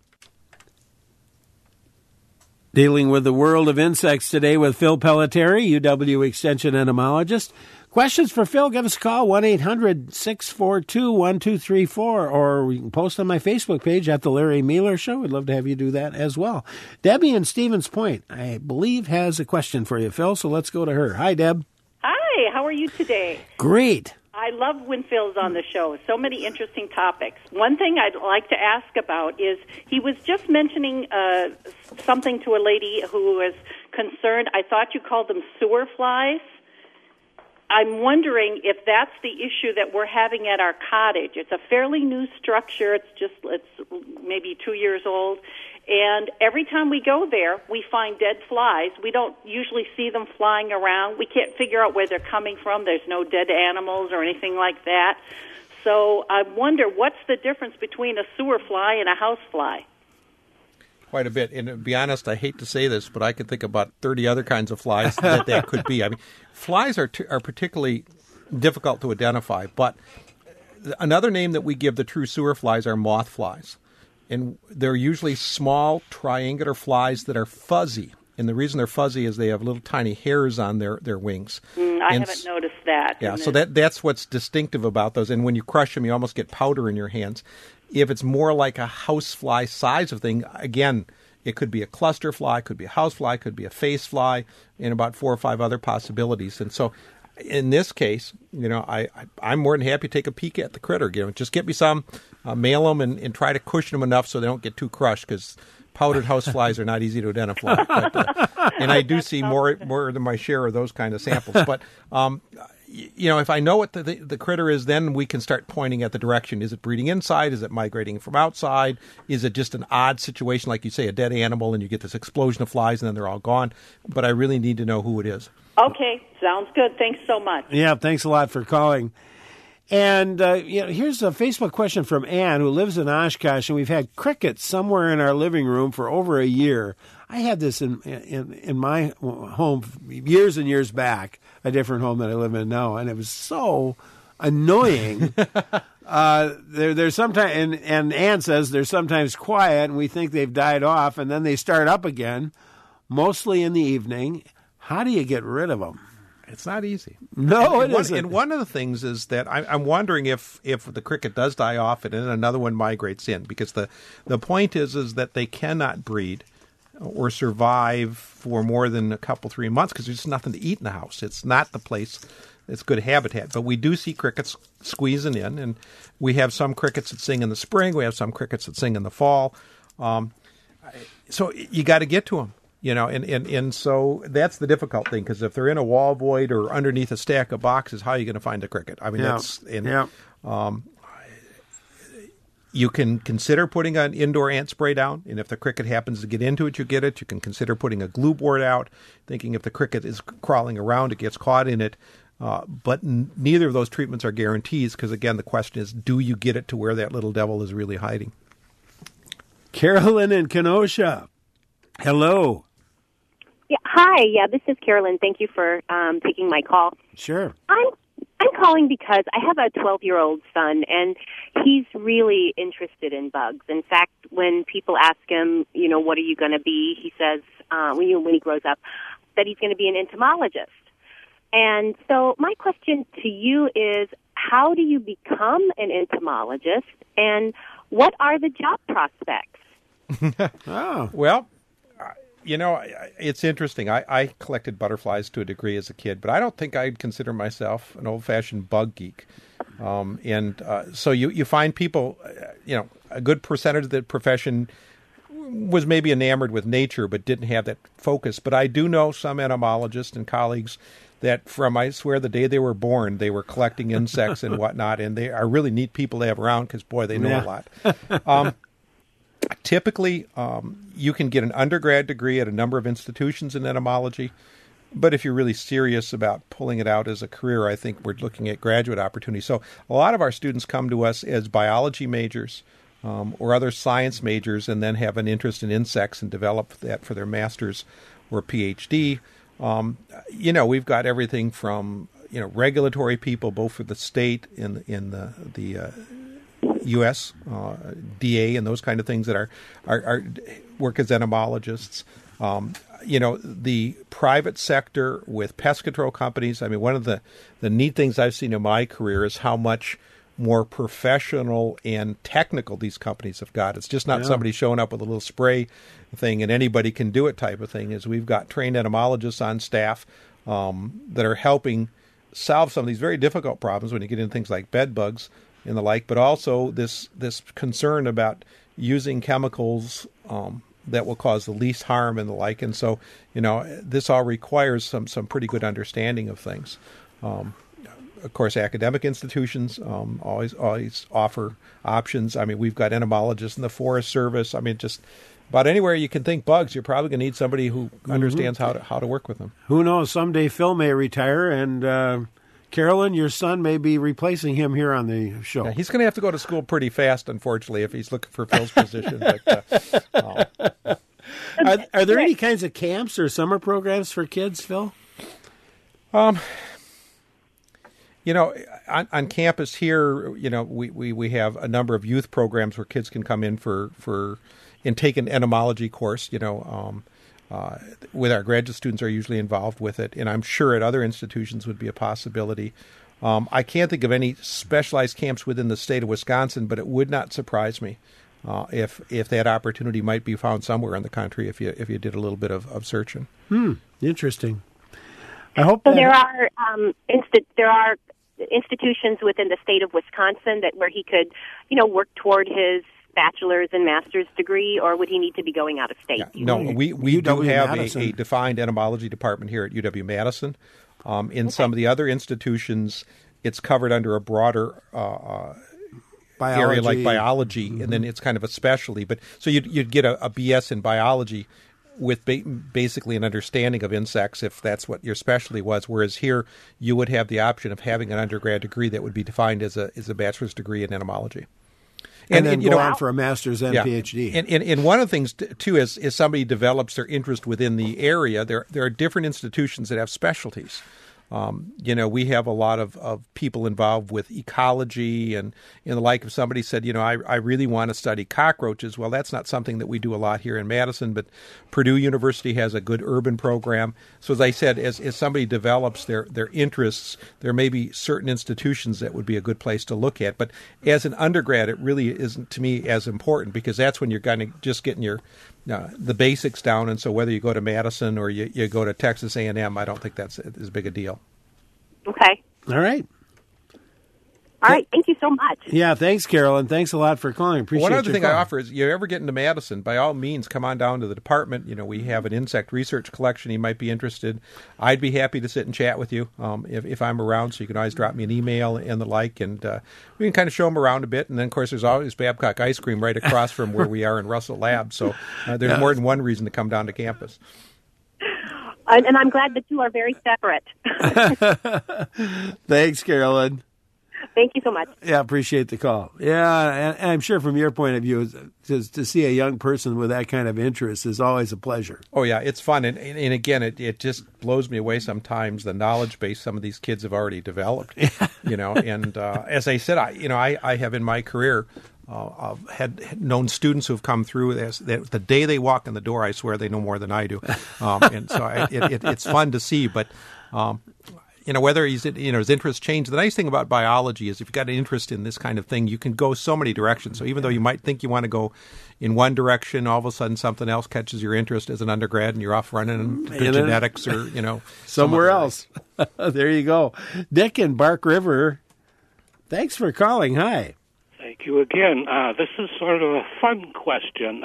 Dealing with the world of insects today with Phil Pelletieri, UW Extension entomologist. Questions for Phil, give us a call, 1-800-642-1234, or you can post on my Facebook page at The Larry Mueller Show. We'd love to have you do that as well. Debbie in Stevens Point, I believe, has a question for you, Phil, so let's go to her. Hi, Deb. Hi, how are you today? Great. I love when Phil's on the show. So many interesting topics. One thing I'd like to ask about is he was just mentioning something to a lady who was concerned. I thought you called them sewer flies. I'm wondering if that's the issue that we're having at our cottage. It's a fairly new structure. It's maybe 2 years old. And every time we go there, we find dead flies. We don't usually see them flying around. We can't figure out where they're coming from. There's no dead animals or anything like that. So I wonder, what's the difference between a sewer fly and a house fly? quite a bit. And to be honest, I hate to say this, but I could think about 30 other kinds of flies that could be. I mean, flies are particularly difficult to identify, but another name that we give the true sewer flies are moth flies. And they're usually small, triangular flies that are fuzzy. And the reason they're fuzzy is they have little tiny hairs on their wings. I haven't noticed that. Yeah, so that's what's distinctive about those. And when you crush them, you almost get powder in your hands. If it's more like a housefly size of thing, again, it could be a cluster fly, could be a housefly, could be a face fly, and about 4 or 5 other possibilities. And so in this case, I'm more than happy to take a peek at the critter. Just get me some, mail them, and try to cushion them enough so they don't get too crushed, because powdered houseflies are not easy to identify. But, and I do see more than my share of those kind of samples. But, if I know what the critter is, then we can start pointing at the direction. Is it breeding inside? Is it migrating from outside? Is it just an odd situation, like you say, a dead animal, and you get this explosion of flies, and then they're all gone? But I really need to know who it is. Okay, sounds good. Thanks so much. Yeah, thanks a lot for calling. And here's a Facebook question from Ann, who lives in Oshkosh, and we've had crickets somewhere in our living room for over a year. I had this in my home years and years back, a different home that I live in now, and it was so annoying. There's sometimes, and Ann says they're sometimes quiet, and we think they've died off, and then they start up again, mostly in the evening. How do you get rid of them? It's not easy. No, it isn't. And one of the things is that I'm wondering if the cricket does die off and then another one migrates in, because the point is that they cannot breed or survive for more than a couple, 3 months, because there's just nothing to eat in the house. It's not the place that's good habitat. But we do see crickets squeezing in, and we have some crickets that sing in the spring. We have some crickets that sing in the fall. So you got to get to them. And so that's the difficult thing, because if they're in a wall void or underneath a stack of boxes, how are you going to find a cricket? I mean, you can consider putting an indoor ant spray down, and if the cricket happens to get into it, you get it. You can consider putting a glue board out, thinking if the cricket is crawling around, it gets caught in it. But neither of those treatments are guarantees, because, again, the question is, do you get it to where that little devil is really hiding? Carolyn in Kenosha. Hello. Yeah, hi. Yeah, this is Carolyn. Thank you for taking my call. Sure. I'm calling because I have a 12-year-old son, and he's really interested in bugs. In fact, when people ask him, what are you going to be, he says, when he grows up, that he's going to be an entomologist. And so my question to you is, how do you become an entomologist, and what are the job prospects? Oh. Well, it's interesting. I collected butterflies to a degree as a kid, but I don't think I'd consider myself an old-fashioned bug geek. So you find people, a good percentage of the profession was maybe enamored with nature but didn't have that focus. But I do know some entomologists and colleagues that I swear, the day they were born, they were collecting insects and whatnot, and they are really neat people to have around because, boy, they know a lot. Typically, you can get an undergrad degree at a number of institutions in entomology, but if you're really serious about pulling it out as a career, I think we're looking at graduate opportunities. So a lot of our students come to us as biology majors or other science majors, and then have an interest in insects and develop that for their master's or PhD. We've got everything from regulatory people, both for the state and in the U.S. DA and those kind of things that are work as entomologists. The private sector with pest control companies. I mean, one of the neat things I've seen in my career is how much more professional and technical these companies have got. It's just not somebody showing up with a little spray thing and anybody can do it type of thing. Is we've got trained entomologists on staff that are helping solve some of these very difficult problems when you get into things like bed bugs and the like, but also this concern about using chemicals that will cause the least harm and the like. And so, this all requires some pretty good understanding of things. Of course, academic institutions always offer options. I mean, we've got entomologists in the Forest Service. I mean, just about anywhere you can think bugs, you're probably going to need somebody who understands how to work with them. Who knows? Someday Phil may retire and Carolyn, your son may be replacing him here on the show. Yeah, he's going to have to go to school pretty fast, unfortunately, if he's looking for Phil's position. But, Are there any kinds of camps or summer programs for kids, Phil? On campus here, we have a number of youth programs where kids can come in and take an entomology course. With our graduate students are usually involved with it, and I'm sure at other institutions would be a possibility. I can't think of any specialized camps within the state of Wisconsin, but it would not surprise me if that opportunity might be found somewhere in the country if you did a little bit of searching. Interesting. I hope so. There are institutions within the state of Wisconsin where he could, work toward his bachelor's and master's degree, or would he need to be going out of state? Yeah. No, we do have a defined entomology department here at UW-Madison. Some of the other institutions, it's covered under a broader area like biology, and then it's kind of a specialty. But so you'd get a BS in biology with basically an understanding of insects, if that's what your specialty was. Whereas here, you would have the option of having an undergrad degree that would be defined as a bachelor's degree in entomology. And then go on for a master's and PhD. And one of the things, too, is somebody develops their interest within the area, there are different institutions that have specialties. We have a lot of people involved with ecology and the like. If somebody said, I really want to study cockroaches, well, that's not something that we do a lot here in Madison, but Purdue University has a good urban program. So as I said, as somebody develops their interests, there may be certain institutions that would be a good place to look at. But as an undergrad, it really isn't, to me, as important, because that's when you're kind of just getting the basics down, and so whether you go to Madison or you go to Texas A&M, I don't think that's as big a deal. Okay. All right. All right. Thank you so much. Yeah, thanks, Carolyn. Thanks a lot for calling. Appreciate One other thing call. I offer is, you ever get into Madison, by all means, come on down to the department. We have an insect research collection. You might be interested. I'd be happy to sit and chat with you if I'm around, so you can always drop me an email and the like, and we can kind of show them around a bit. And then, of course, there's always Babcock Ice Cream right across from where we are in Russell Lab, so there's more than one reason to come down to campus. And I'm glad the two are very separate. Thanks, Carolyn. Thank you so much. Yeah, appreciate the call. Yeah, and I'm sure from your point of view, to see a young person with that kind of interest is always a pleasure. Oh, yeah, it's fun. And again, it just blows me away sometimes, the knowledge base some of these kids have already developed. And as I said, I have in my career had known students who have come through this, that the day they walk in the door, I swear they know more than I do. And so it's fun to see, but whether his interests change. The nice thing about biology is if you've got an interest in this kind of thing, you can go so many directions. So even though you might think you want to go in one direction, all of a sudden something else catches your interest as an undergrad, and you're off running to genetics or somewhere else. There you go, Dick in Bark River. Thanks for calling. Hi. Thank you again. This is sort of a fun question.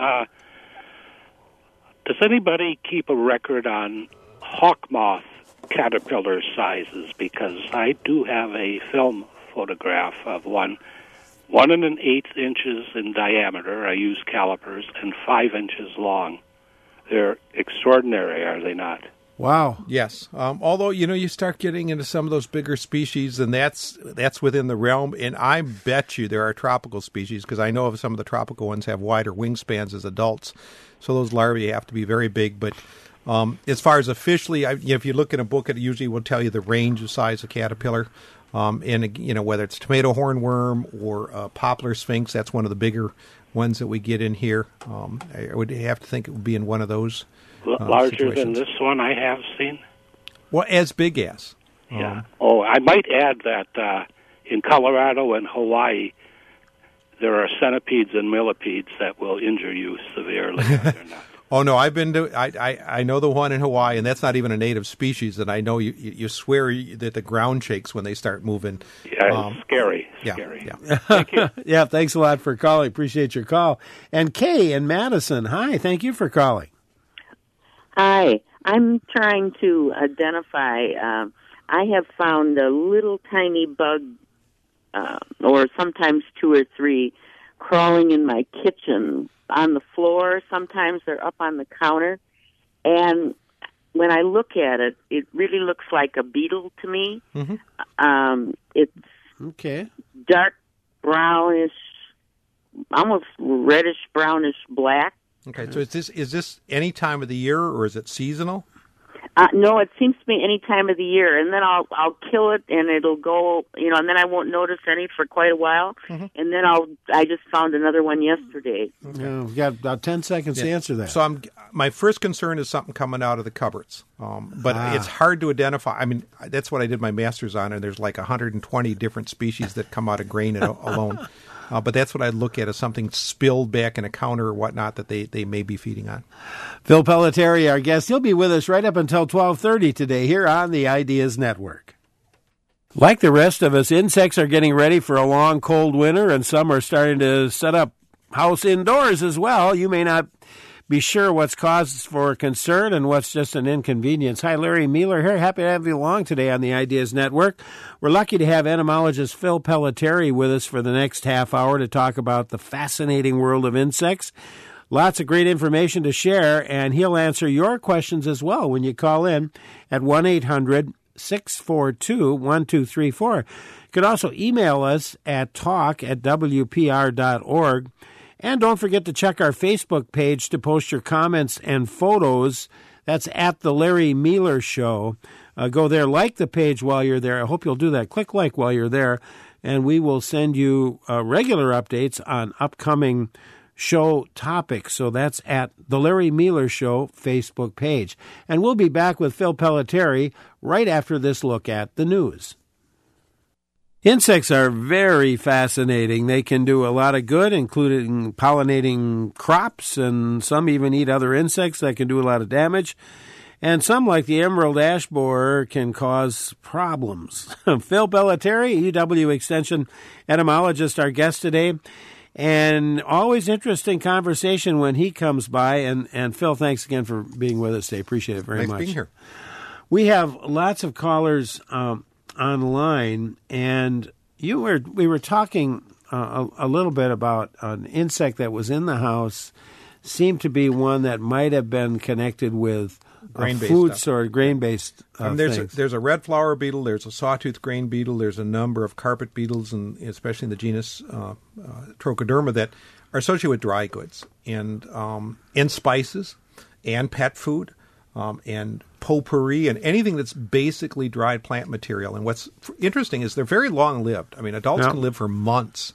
Does anybody keep a record on hawk moth caterpillar sizes? Because I do have a film photograph of one 1 1/8 inches in diameter. I use calipers, and 5 inches long. They're extraordinary, are they not? Wow. Yes. Although, you start getting into some of those bigger species, and that's within the realm. And I bet you there are tropical species, because I know of some of the tropical ones have wider wingspans as adults. So those larvae have to be very big. But as far as officially, if you look in a book, it usually will tell you the range of size of caterpillar. And, whether it's tomato hornworm or poplar sphinx, that's one of the bigger ones that we get in here. I would have to think it would be in one of those. Larger situations. than this one I have seen? Well, as big as. Yeah. I might add that in Colorado and Hawaii, there are centipedes and millipedes that will injure you severely. Oh, no, I've been to, I know the one in Hawaii, and that's not even a native species, and I know you swear that the ground shakes when they start moving. Yeah, it's scary. Yeah, scary. Yeah. Thank you. Yeah, thanks a lot for calling. Appreciate your call. And Kay in Madison, hi, thank you for calling. Hi, I'm trying to identify, I have found a little tiny bug, or sometimes 2 or 3, crawling in my kitchen on the floor. Sometimes they're up on the counter. And when I look at it, it really looks like a beetle to me. Mm-hmm. It's okay, dark brownish, almost reddish brownish black. Okay, so is this any time of the year, or is it seasonal? No, it seems to be any time of the year, and then I'll kill it, and it'll go, and then I won't notice any for quite a while, and then I just found another one yesterday. Okay. We've got about 10 seconds to answer that. So my first concern is something coming out of the cupboards, but it's hard to identify. I mean, that's what I did my master's on, and there's like 120 different species that come out of grain alone. But that's what I look at as something spilled back in a counter or whatnot that they may be feeding on. Phil Pelletieri, our guest, he'll be with us right up until 12:30 today here on the Ideas Network. Like the rest of us, insects are getting ready for a long, cold winter, and some are starting to set up house indoors as well. You may not be sure what's cause for concern and what's just an inconvenience. Hi, Larry Mueller here. Happy to have you along today on the Ideas Network. We're lucky to have entomologist Phil Pelletieri with us for the next half hour to talk about the fascinating world of insects. Lots of great information to share, and he'll answer your questions as well when you call in at 1-800-642-1234. You can also email us at talk@wpr.org. And don't forget to check our Facebook page to post your comments and photos. That's at The Larry Mueller Show. Go there, like the page while you're there. I hope you'll do that. Click like while you're there, and we will send you regular updates on upcoming show topics. So that's at The Larry Mueller Show Facebook page. And we'll be back with Phil Pelletieri right after this look at the news. Insects are very fascinating. They can do a lot of good, including pollinating crops, and some even eat other insects that can do a lot of damage. And some, like the emerald ash borer, can cause problems. Phil Pelletieri, UW Extension entomologist, our guest today. And always interesting conversation when he comes by. And Phil, thanks again for being with us today. Appreciate it very much. Nice being here. We have lots of callers online, and we were talking a little bit about an insect that was in the house. Seemed to be one that might have been connected with food source, grain-based things. There's a red flower beetle, there's a sawtooth grain beetle, there's a number of carpet beetles, and especially in the genus Trochoderma, that are associated with dry goods and spices and pet food. And potpourri and anything that's basically dried plant material. And what's interesting is they're very long-lived. I mean, adults can live for months.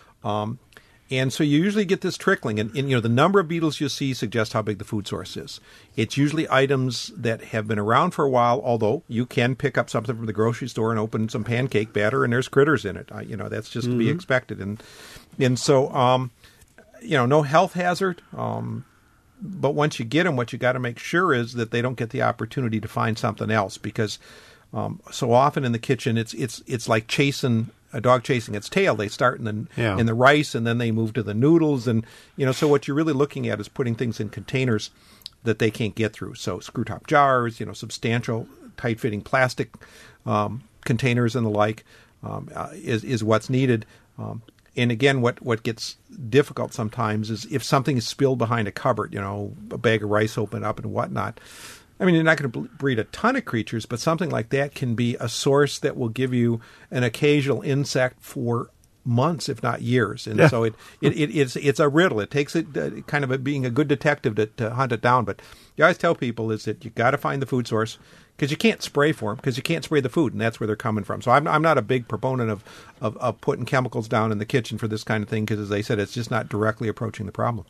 And so you usually get this trickling. And the number of beetles you see suggests how big the food source is. It's usually items that have been around for a while, although you can pick up something from the grocery store and open some pancake batter, and there's critters in it. That's just to be expected. And so, no health hazard. But once you get them, what you got to make sure is that they don't get the opportunity to find something else, because so often in the kitchen it's like a dog chasing its tail. They start in the rice, and then they move to the noodles, and so what you're really looking at is putting things in containers that they can't get through. So screw top jars, substantial tight-fitting plastic containers and the like is what's needed. And again, what gets difficult sometimes is if something is spilled behind a cupboard, a bag of rice opened up and whatnot. I mean, you're not going to breed a ton of creatures, but something like that can be a source that will give you an occasional insect for months, if not years. And so it's a riddle. It takes it kind of being a good detective to hunt it down. But you always tell people is that you got to find the food source, because you can't spray for them, because you can't spray the food, and that's where they're coming from. So I'm not a big proponent of putting chemicals down in the kitchen for this kind of thing, because, as I said, it's just not directly approaching the problem.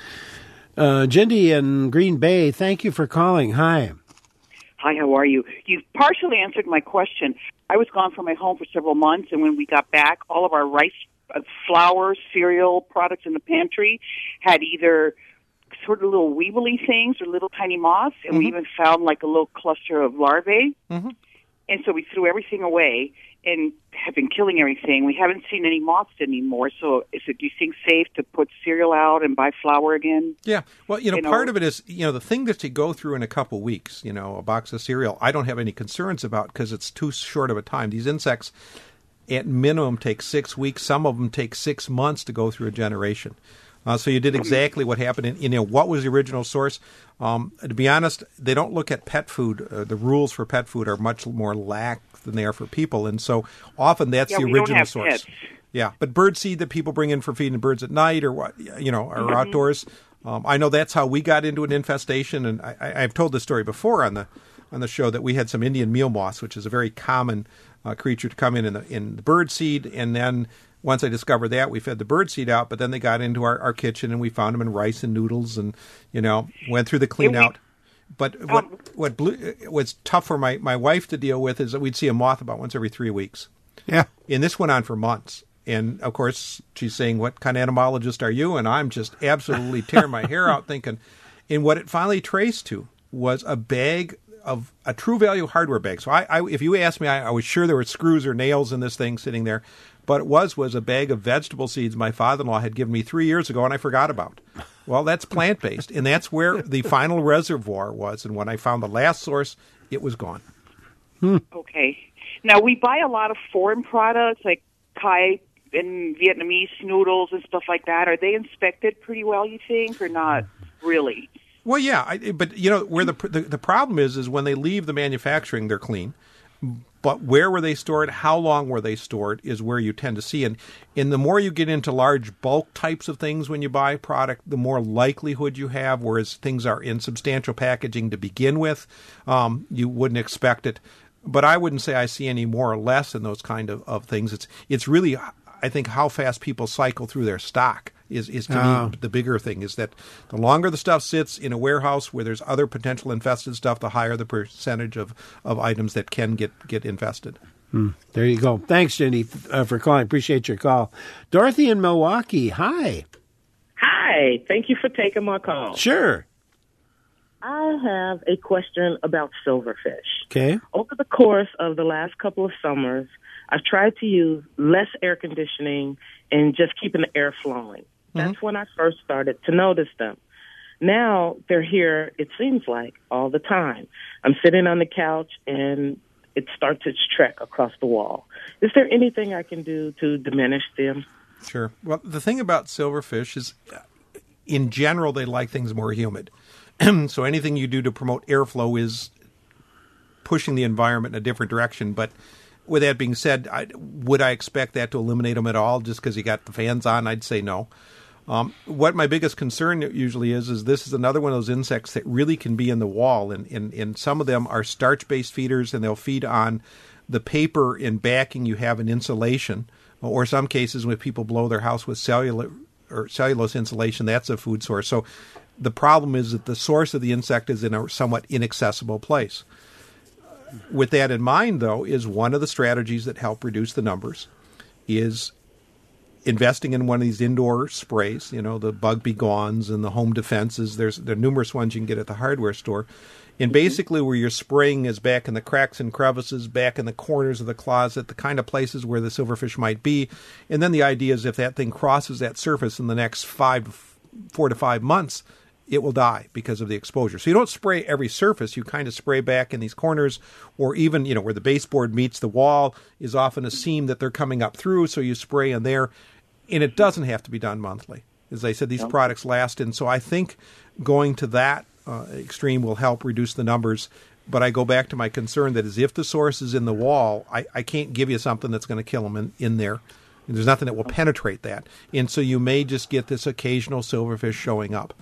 Jindy in Green Bay, thank you for calling. Hi. Hi, how are you? You've partially answered my question. I was gone from my home for several months, and when we got back, all of our rice, flour, cereal products in the pantry had either sort of little weevily things or little tiny moths, and we even found like a little cluster of larvae. And so we threw everything away and have been killing everything. We haven't seen any moths anymore. So do you think safe to put cereal out and buy flour again? Yeah. Well, part of it is, the thing that you go through in a couple weeks, a box of cereal, I don't have any concerns about, because it's too short of a time. These insects, at minimum, take 6 weeks. Some of them take 6 months to go through a generation. So you did exactly what happened. What was the original source? To be honest, they don't look at pet food. The rules for pet food are much more lax than they are for people, and so often that's the original source. Pets. Yeah, but bird seed that people bring in for feeding birds at night or what, or outdoors. I know that's how we got into an infestation, and I've told this story before on the show that we had some Indian meal moths, which is a very common creature to come in the bird seed, and then once I discovered that, we fed the bird seed out, but then they got into our kitchen and we found them in rice and noodles and, went through the clean out. But what's tough for my wife to deal with is that we'd see a moth about once every 3 weeks. Yeah. And this went on for months. And, of course, she's saying, what kind of entomologist are you? And I'm just absolutely tearing my hair out thinking. And what it finally traced to was a bag of a True Value hardware bag. So if you asked me, I was sure there were screws or nails in this thing sitting there. But it was a bag of vegetable seeds my father-in-law had given me 3 years ago and I forgot about. Well, that's plant-based. And that's where the final reservoir was. And when I found the last source, it was gone. Okay. Now, we buy a lot of foreign products like Thai and Vietnamese noodles and stuff like that. Are they inspected pretty well, you think, or not really? Well, yeah. But, where the problem is when they leave the manufacturing, they're clean. But where were they stored, how long were they stored is where you tend to see. And the more you get into large bulk types of things when you buy a product, the more likelihood you have, whereas things are in substantial packaging to begin with, you wouldn't expect it. But I wouldn't say I see any more or less in those kind of things. It's really, I think, how fast people cycle through their stock is to me the bigger thing, is that the longer the stuff sits in a warehouse where there's other potential infested stuff, the higher the percentage of items that can get infested. There you go. Thanks, Jenny, for calling. Appreciate your call. Dorothy in Milwaukee, hi. Hi. Thank you for taking my call. Sure. I have a question about silverfish. Okay. Over the course of the last couple of summers, I've tried to use less air conditioning and just keeping the air flowing. That's when I first started to notice them. Now they're here, it seems like, all the time. I'm sitting on the couch and it starts its trek across the wall. Is there anything I can do to diminish them? Sure. Well, the thing about silverfish is, in general, they like things more humid. So anything you do to promote airflow is pushing the environment in a different direction. But with that being said, would I expect that to eliminate them at all just because you got the fans on? I'd say no. What my biggest concern usually is this is another one of those insects that really can be in the wall. And some of them are starch-based feeders, and they'll feed on the paper and backing you have in insulation. Or some cases when people blow their house with cellulose insulation, that's a food source. So the problem is that the source of the insect is in a somewhat inaccessible place. With that in mind, though, is one of the strategies that help reduce the numbers is investing in one of these indoor sprays, the Bug Be Gones and the Home Defenses. There are numerous ones you can get at the hardware store. And basically where you're spraying is back in the cracks and crevices, back in the corners of the closet, the kind of places where the silverfish might be. And then the idea is if that thing crosses that surface in the next 4 to 5 months, it will die because of the exposure. So you don't spray every surface. You kind of spray back in these corners, or even, where the baseboard meets the wall is often a seam that they're coming up through, so you spray in there. And it doesn't have to be done monthly. As I said, these products last. And so I think going to that extreme will help reduce the numbers. But I go back to my concern that is if the source is in the wall, I can't give you something that's going to kill them in there. And there's nothing that will penetrate that. And so you may just get this occasional silverfish showing up.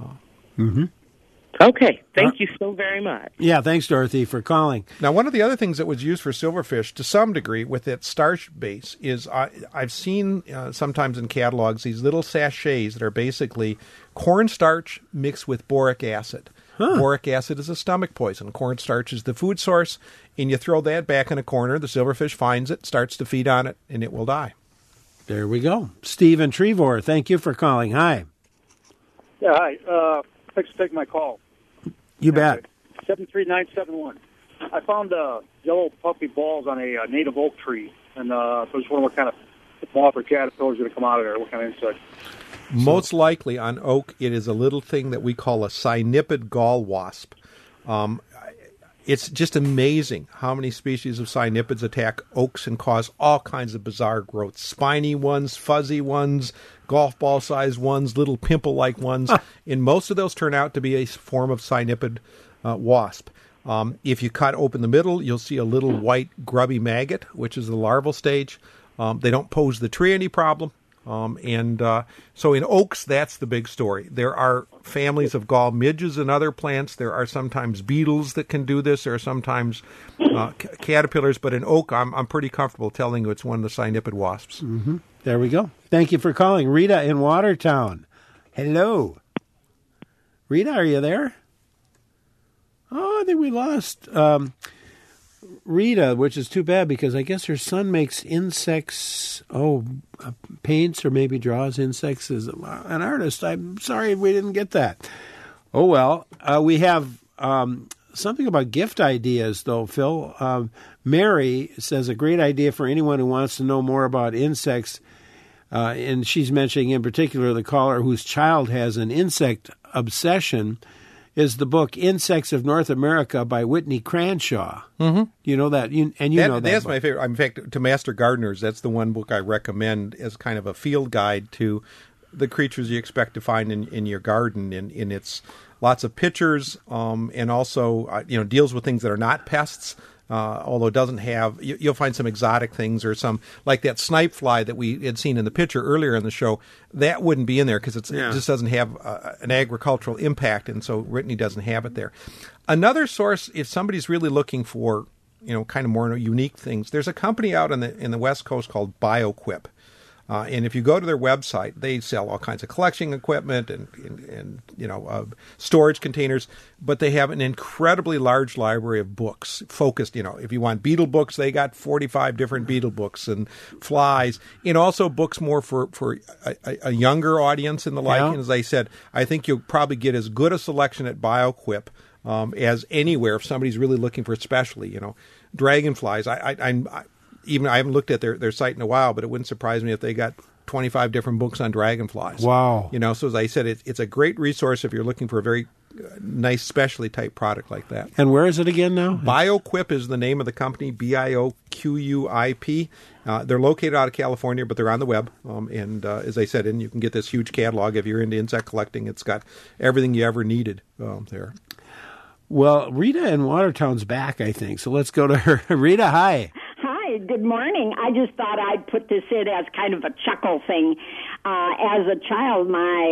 Okay. Thank you so very much. Yeah, thanks, Dorothy, for calling. Now, one of the other things that was used for silverfish to some degree with its starch base is I've seen sometimes in catalogs these little sachets that are basically cornstarch mixed with boric acid. Boric acid is a stomach poison. Cornstarch is the food source, and you throw that back in a corner. The silverfish finds it, starts to feed on it, and it will die. There we go. Steve in Trevor, thank you for calling. Hi. Yeah, hi. Thanks for taking my call. You bet. 73971. I found yellow puffy balls on a native oak tree, and so I was wondering what kind of moth or caterpillar is going to come out of there, what kind of insect. Most likely on oak, it is a little thing that we call a cynipid gall wasp. It's just amazing how many species of cyanipids attack oaks and cause all kinds of bizarre growth. Spiny ones, fuzzy ones, golf ball-sized ones, little pimple-like ones. And most of those turn out to be a form of cyanipid wasp. If you cut open the middle, you'll see a little white grubby maggot, which is the larval stage. They don't pose the tree any problem. So in oaks, that's the big story. There are families of gall midges and other plants. There are sometimes beetles that can do this. There are sometimes caterpillars. But in oak, I'm pretty comfortable telling you it's one of the cyanipid wasps. Mm-hmm. There we go. Thank you for calling. Rita in Watertown. Hello. Rita, are you there? Oh, I think we lost Rita, which is too bad because I guess her son makes insects, paints or maybe draws insects as an artist. I'm sorry we didn't get that. Oh, well, we have something about gift ideas, though, Phil. Mary says a great idea for anyone who wants to know more about insects, and she's mentioning in particular the caller whose child has an insect obsession, is the book Insects of North America by Whitney Cranshaw. Mm-hmm. You know that? You know that. That's book. my favorite. In fact, to master gardeners, that's the one book I recommend as kind of a field guide to the creatures you expect to find in your garden. And it's lots of pictures and also deals with things that are not pests. Although it doesn't have, you'll find some exotic things or some, like that snipe fly that we had seen in the picture earlier in the show, that wouldn't be in there because it just doesn't have an agricultural impact, and so Whitney doesn't have it there. Another source, if somebody's really looking for, kind of more unique things, there's a company out in the West Coast called BioQuip. And if you go to their website, they sell all kinds of collection equipment and storage containers, but they have an incredibly large library of books focused, if you want beetle books, they got 45 different beetle books and flies, and also books more for a younger audience and the like. And as I said, I think you'll probably get as good a selection at BioQuip as anywhere if somebody's really looking for especially, dragonflies. I haven't looked at their site in a while, but it wouldn't surprise me if they got 25 different books on dragonflies. Wow. So as I said, it's a great resource if you're looking for a very nice specialty type product like that. And where is it again now? BioQuip is the name of the company, BioQuip. They're located out of California, but they're on the web. And as I said, and you can get this huge catalog if you're into insect collecting. It's got everything you ever needed there. Well, Rita in Watertown's back, I think. So let's go to her. Rita, hi. Hi, good morning. I just thought I'd put this in as kind of a chuckle thing. As a child,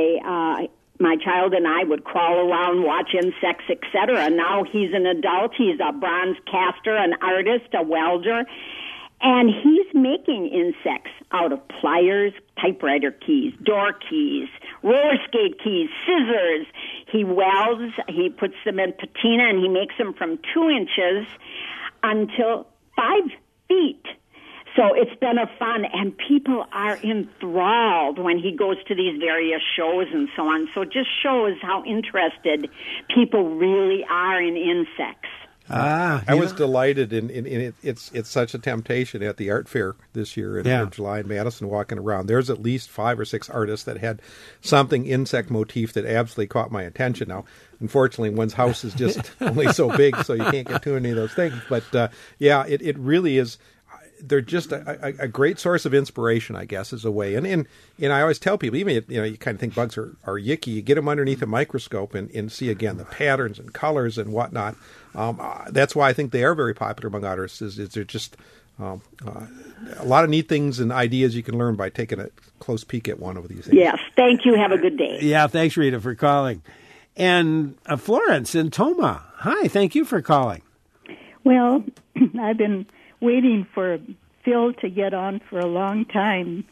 my child and I would crawl around, watch insects, etc. Now he's an adult. He's a bronze caster, an artist, a welder, and he's making insects out of pliers, typewriter keys, door keys, roller skate keys, scissors. He welds, he puts them in patina, and he makes them from 2 inches until 5 feet. So it's been a fun, and people are enthralled when he goes to these various shows and so on. So it just shows how interested people really are in insects. I was delighted in it. It's such a temptation at the art fair this year in July in Madison, walking around. There's at least 5 or 6 artists that had something insect motif that absolutely caught my attention. Now, unfortunately, one's house is just only so big, so you can't get too many of those things. But it really is. They're just a great source of inspiration, I guess, is a way. And I always tell people, even you kind of think bugs are yicky, you get them underneath a microscope and see again the patterns and colors and whatnot. That's why I think they are very popular among artists. Is they're just a lot of neat things and ideas you can learn by taking a close peek at one of these things. Yes, thank you. Have a good day. Yeah, thanks, Rita, for calling. And Florence in Toma. Hi, thank you for calling. Well, I've been waiting for Phil to get on for a long time.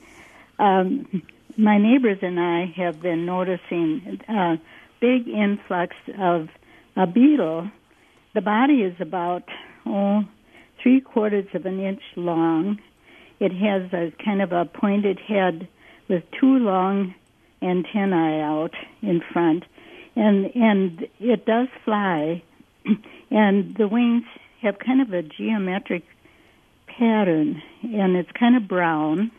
My neighbors and I have been noticing a big influx of a beetle. The body is about 3/4 of an inch long. It has a kind of a pointed head with 2 long antennae out in front, and it does fly, and the wings have kind of a geometric pattern, and it's kind of brown.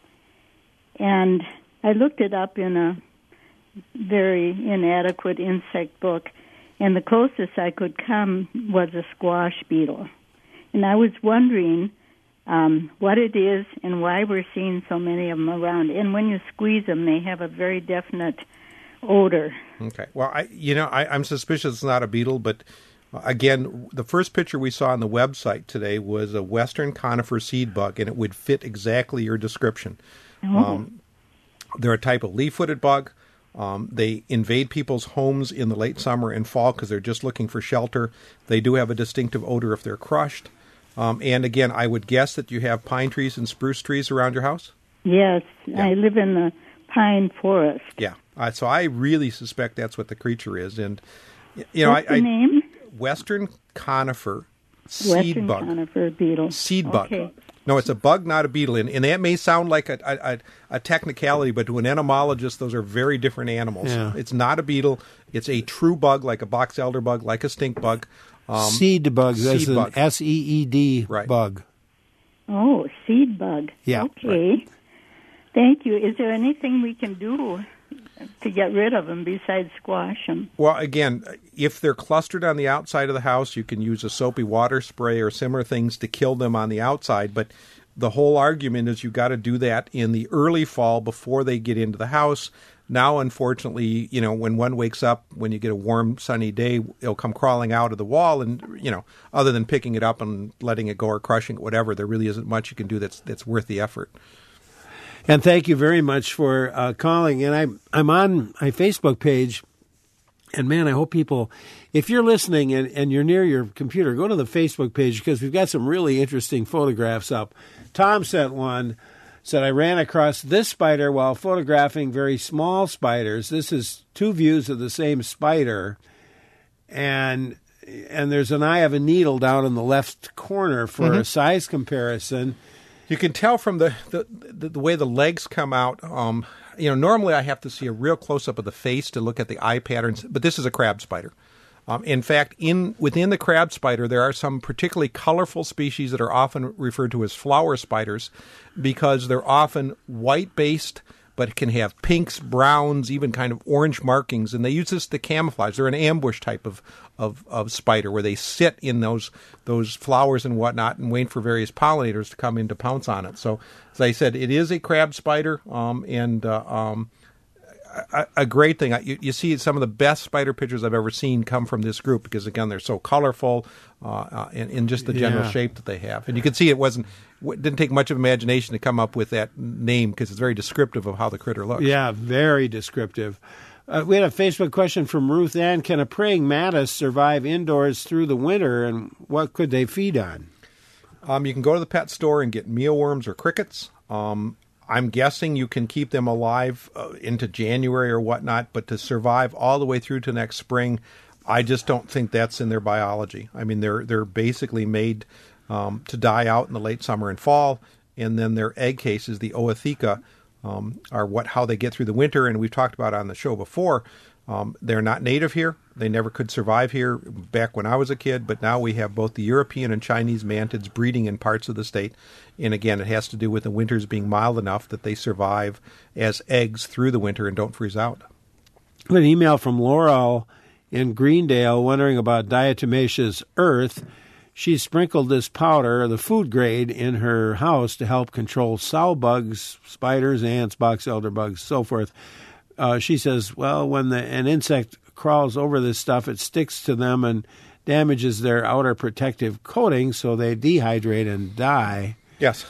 And I looked it up in a very inadequate insect book, and the closest I could come was a squash beetle. And I was wondering what it is and why we're seeing so many of them around. And when you squeeze them, they have a very definite odor. Okay. Well, I'm suspicious it's not a beetle, but again, the first picture we saw on the website today was a western conifer seed bug, and it would fit exactly your description. Oh. They're a type of leaf-footed bug. They invade people's homes in the late summer and fall because they're just looking for shelter. They do have a distinctive odor if they're crushed. And again, I would guess that you have pine trees and spruce trees around your house? Yes, yeah. I live in the pine forest. Yeah, so I really suspect that's what the creature is. And what's the name? Western conifer seed bug. Western conifer beetle. Seed bug. Okay. No, it's a bug, not a beetle. And that may sound like a technicality, but to an entomologist, those are very different animals. Yeah. It's not a beetle. It's a true bug, like a box elder bug, like a stink bug. Seed bug. That's an SEED right. bug. Oh, seed bug. Yeah. Okay. Right. Thank you. Is there anything we can do to get rid of them besides squash them? Well, again, if they're clustered on the outside of the house, you can use a soapy water spray or similar things to kill them on the outside. But the whole argument is you've got to do that in the early fall before they get into the house. Now, unfortunately, when one wakes up, when you get a warm, sunny day, it'll come crawling out of the wall. And, other than picking it up and letting it go or crushing it, whatever, there really isn't much you can do that's worth the effort. And thank you very much for calling. And I'm on my Facebook page. And, man, I hope people, if you're listening and you're near your computer, go to the Facebook page because we've got some really interesting photographs up. Tom sent one. Said, I ran across this spider while photographing very small spiders. This is two views of the same spider. And there's an eye of a needle down in the left corner for a size comparison. You can tell from the way the legs come out. Normally I have to see a real close-up of the face to look at the eye patterns, but this is a crab spider. In fact, within the crab spider, there are some particularly colorful species that are often referred to as flower spiders because they're often white-based, but can have pinks, browns, even kind of orange markings, and they use this to camouflage. They're an ambush type of spider where they sit in those flowers and whatnot and wait for various pollinators to come in to pounce on it. So, as I said, it is a crab spider, a great thing. You see some of the best spider pictures I've ever seen come from this group because, again, they're so colorful in just the general shape that they have. And you can see it didn't take much of imagination to come up with that name because it's very descriptive of how the critter looks. Yeah, very descriptive. We had a Facebook question from Ruth Ann. Can a praying mantis survive indoors through the winter, and what could they feed on? You can go to the pet store and get mealworms or crickets. I'm guessing you can keep them alive into January or whatnot, but to survive all the way through to next spring, I just don't think that's in their biology. I mean, they're basically made to die out in the late summer and fall, and then their egg cases, the ootheca, are how they get through the winter. And we've talked about on the show before. They're not native here. They never could survive here back when I was a kid, but now we have both the European and Chinese mantids breeding in parts of the state. And again, it has to do with the winters being mild enough that they survive as eggs through the winter and don't freeze out. An email from Laurel in Greendale wondering about diatomaceous earth. She sprinkled this powder, the food grade, in her house to help control sow bugs, spiders, ants, box elder bugs, so forth. She says, well, when an insect crawls over this stuff, it sticks to them and damages their outer protective coating, so they dehydrate and die. Yes.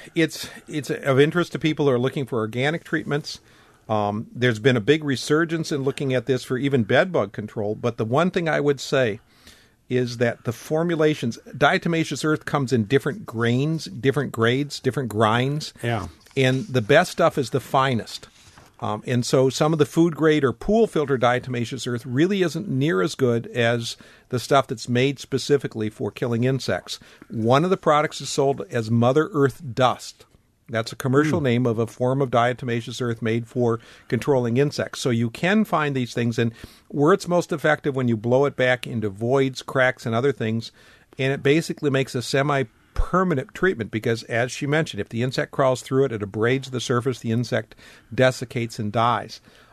It's of interest to people who are looking for organic treatments. There's been a big resurgence in looking at this for even bed bug control, but the one thing I would say is that the formulations, diatomaceous earth comes in different grains, different grades, different grinds. Yeah. And the best stuff is the finest. And so some of the food grade or pool filter diatomaceous earth really isn't near as good as the stuff that's made specifically for killing insects. One of the products is sold as Mother Earth Dust. That's a commercial name of a form of diatomaceous earth made for controlling insects. So you can find these things, and where it's most effective when you blow it back into voids, cracks, and other things, and it basically makes a semi-permanent treatment because, as she mentioned, if the insect crawls through it, it abrades the surface, the insect desiccates and dies.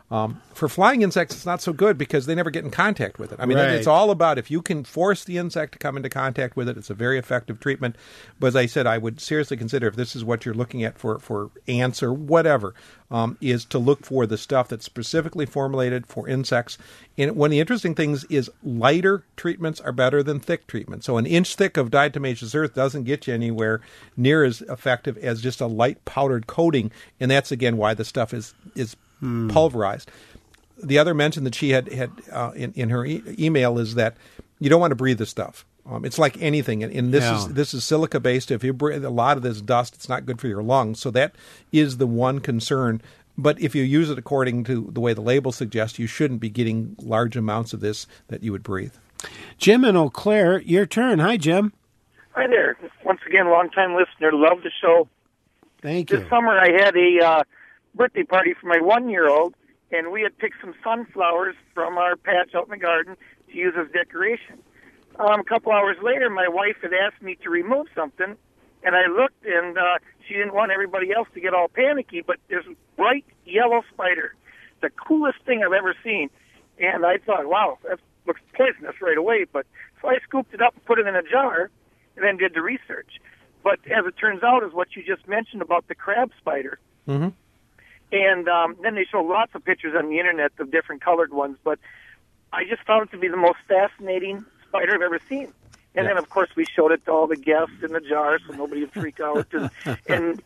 For flying insects, it's not so good because they never get in contact with it. I mean, Right. it's all about if you can force the insect to come into contact with it, it's a very effective treatment. But as I said, I would seriously consider, if this is what you're looking at for ants or whatever, is to look for the stuff that's specifically formulated for insects. And one of the interesting things is lighter treatments are better than thick treatments. So an inch thick of diatomaceous earth doesn't get you anywhere near as effective as just a light powdered coating. And that's, again, why the stuff is pulverized. The other mention that she had in her email is that you don't want to breathe this stuff. It's like anything, and this is silica based. If you breathe a lot of this dust, it's not good for your lungs. So that is the one concern. But if you use it according to the way the label suggests, you shouldn't be getting large amounts of this that you would breathe. Jim in Eau Claire, your turn. Hi, Jim. Hi there. Once again, long-time listener. Love the show. Thank you. This summer I had a birthday party for my 1-year-old, and we had picked some sunflowers from our patch out in the garden to use as decoration. A couple hours later, my wife had asked me to remove something, and I looked, and she didn't want everybody else to get all panicky, but there's a bright yellow spider, the coolest thing I've ever seen. And I thought, wow, that looks poisonous right away. But so I scooped it up and put it in a jar, and then did the research. But as it turns out, is what you just mentioned about the crab spider. Mm-hmm. And then they show lots of pictures on the internet of different colored ones, but I just found it to be the most fascinating spider I've ever seen. And then, of course, we showed it to all the guests in the jar so nobody would freak out. And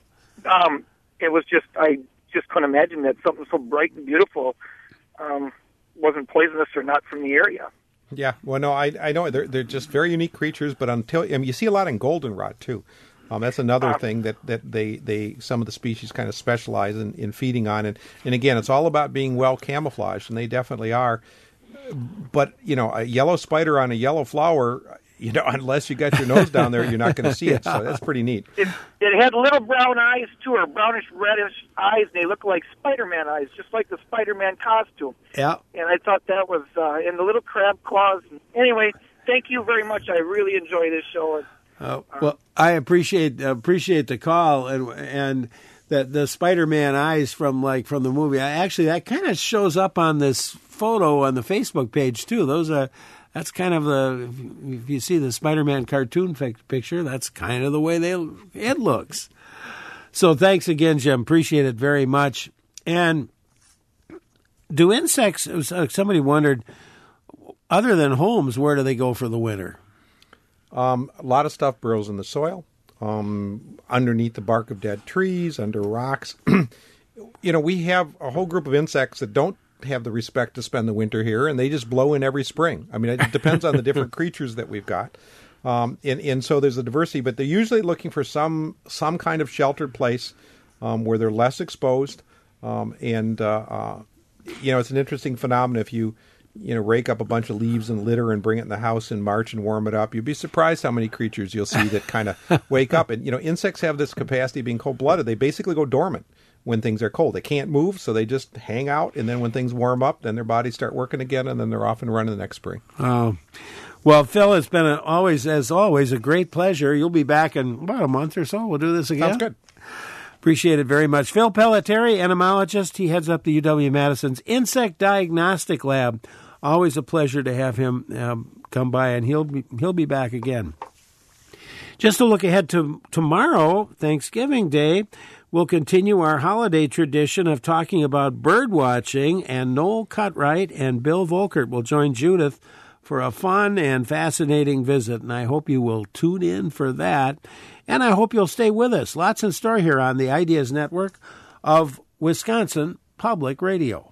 it was just, I just couldn't imagine that something so bright and beautiful wasn't poisonous or not from the area. Yeah, well, no, I know they're just very unique creatures, but you see a lot in goldenrod too. That's another thing that they some of the species kind of specialize in feeding on, and again, it's all about being well camouflaged, and they definitely are. But a yellow spider on a yellow flower, unless you got your nose down there, you're not going to see it. So that's pretty neat. It had little brown eyes too, or brownish reddish eyes, and they look like Spider-Man eyes, just like the Spider-Man costume. Yeah. And I thought that was and the little crab claws. Anyway, thank you very much. I really enjoy this show. Well, I appreciate the call and that the Spider-Man eyes from the movie. Actually, that kind of shows up on this photo on the Facebook page too. That's kind of if you see the Spider-Man cartoon picture, that's kind of the way it looks. So thanks again, Jim. Appreciate it very much. And do insects? Somebody wondered, other than homes, where do they go for the winter? A lot of stuff burrows in the soil, underneath the bark of dead trees, under rocks. We have a whole group of insects that don't have the respect to spend the winter here, and they just blow in every spring. I mean, it depends on the different creatures that we've got. And so there's a diversity, but they're usually looking for some kind of sheltered place where they're less exposed. It's an interesting phenomenon if you rake up a bunch of leaves and litter and bring it in the house in March and warm it up. You'd be surprised how many creatures you'll see that kind of wake up. And, insects have this capacity of being cold-blooded. They basically go dormant when things are cold. They can't move, so they just hang out. And then when things warm up, then their bodies start working again, and then they're off and running the next spring. Oh. Well, Phil, it's been as always, a great pleasure. You'll be back in about a month or so. We'll do this again. Sounds good. Appreciate it very much. Phil Pelletieri, entomologist. He heads up the UW-Madison's Insect Diagnostic Lab. Always a pleasure to have him come by, and he'll be back again. Just to look ahead to tomorrow, Thanksgiving Day, we'll continue our holiday tradition of talking about bird watching, and Noel Cutright and Bill Volkert will join Judith for a fun and fascinating visit, and I hope you will tune in for that, and I hope you'll stay with us. Lots in store here on the Ideas Network of Wisconsin Public Radio.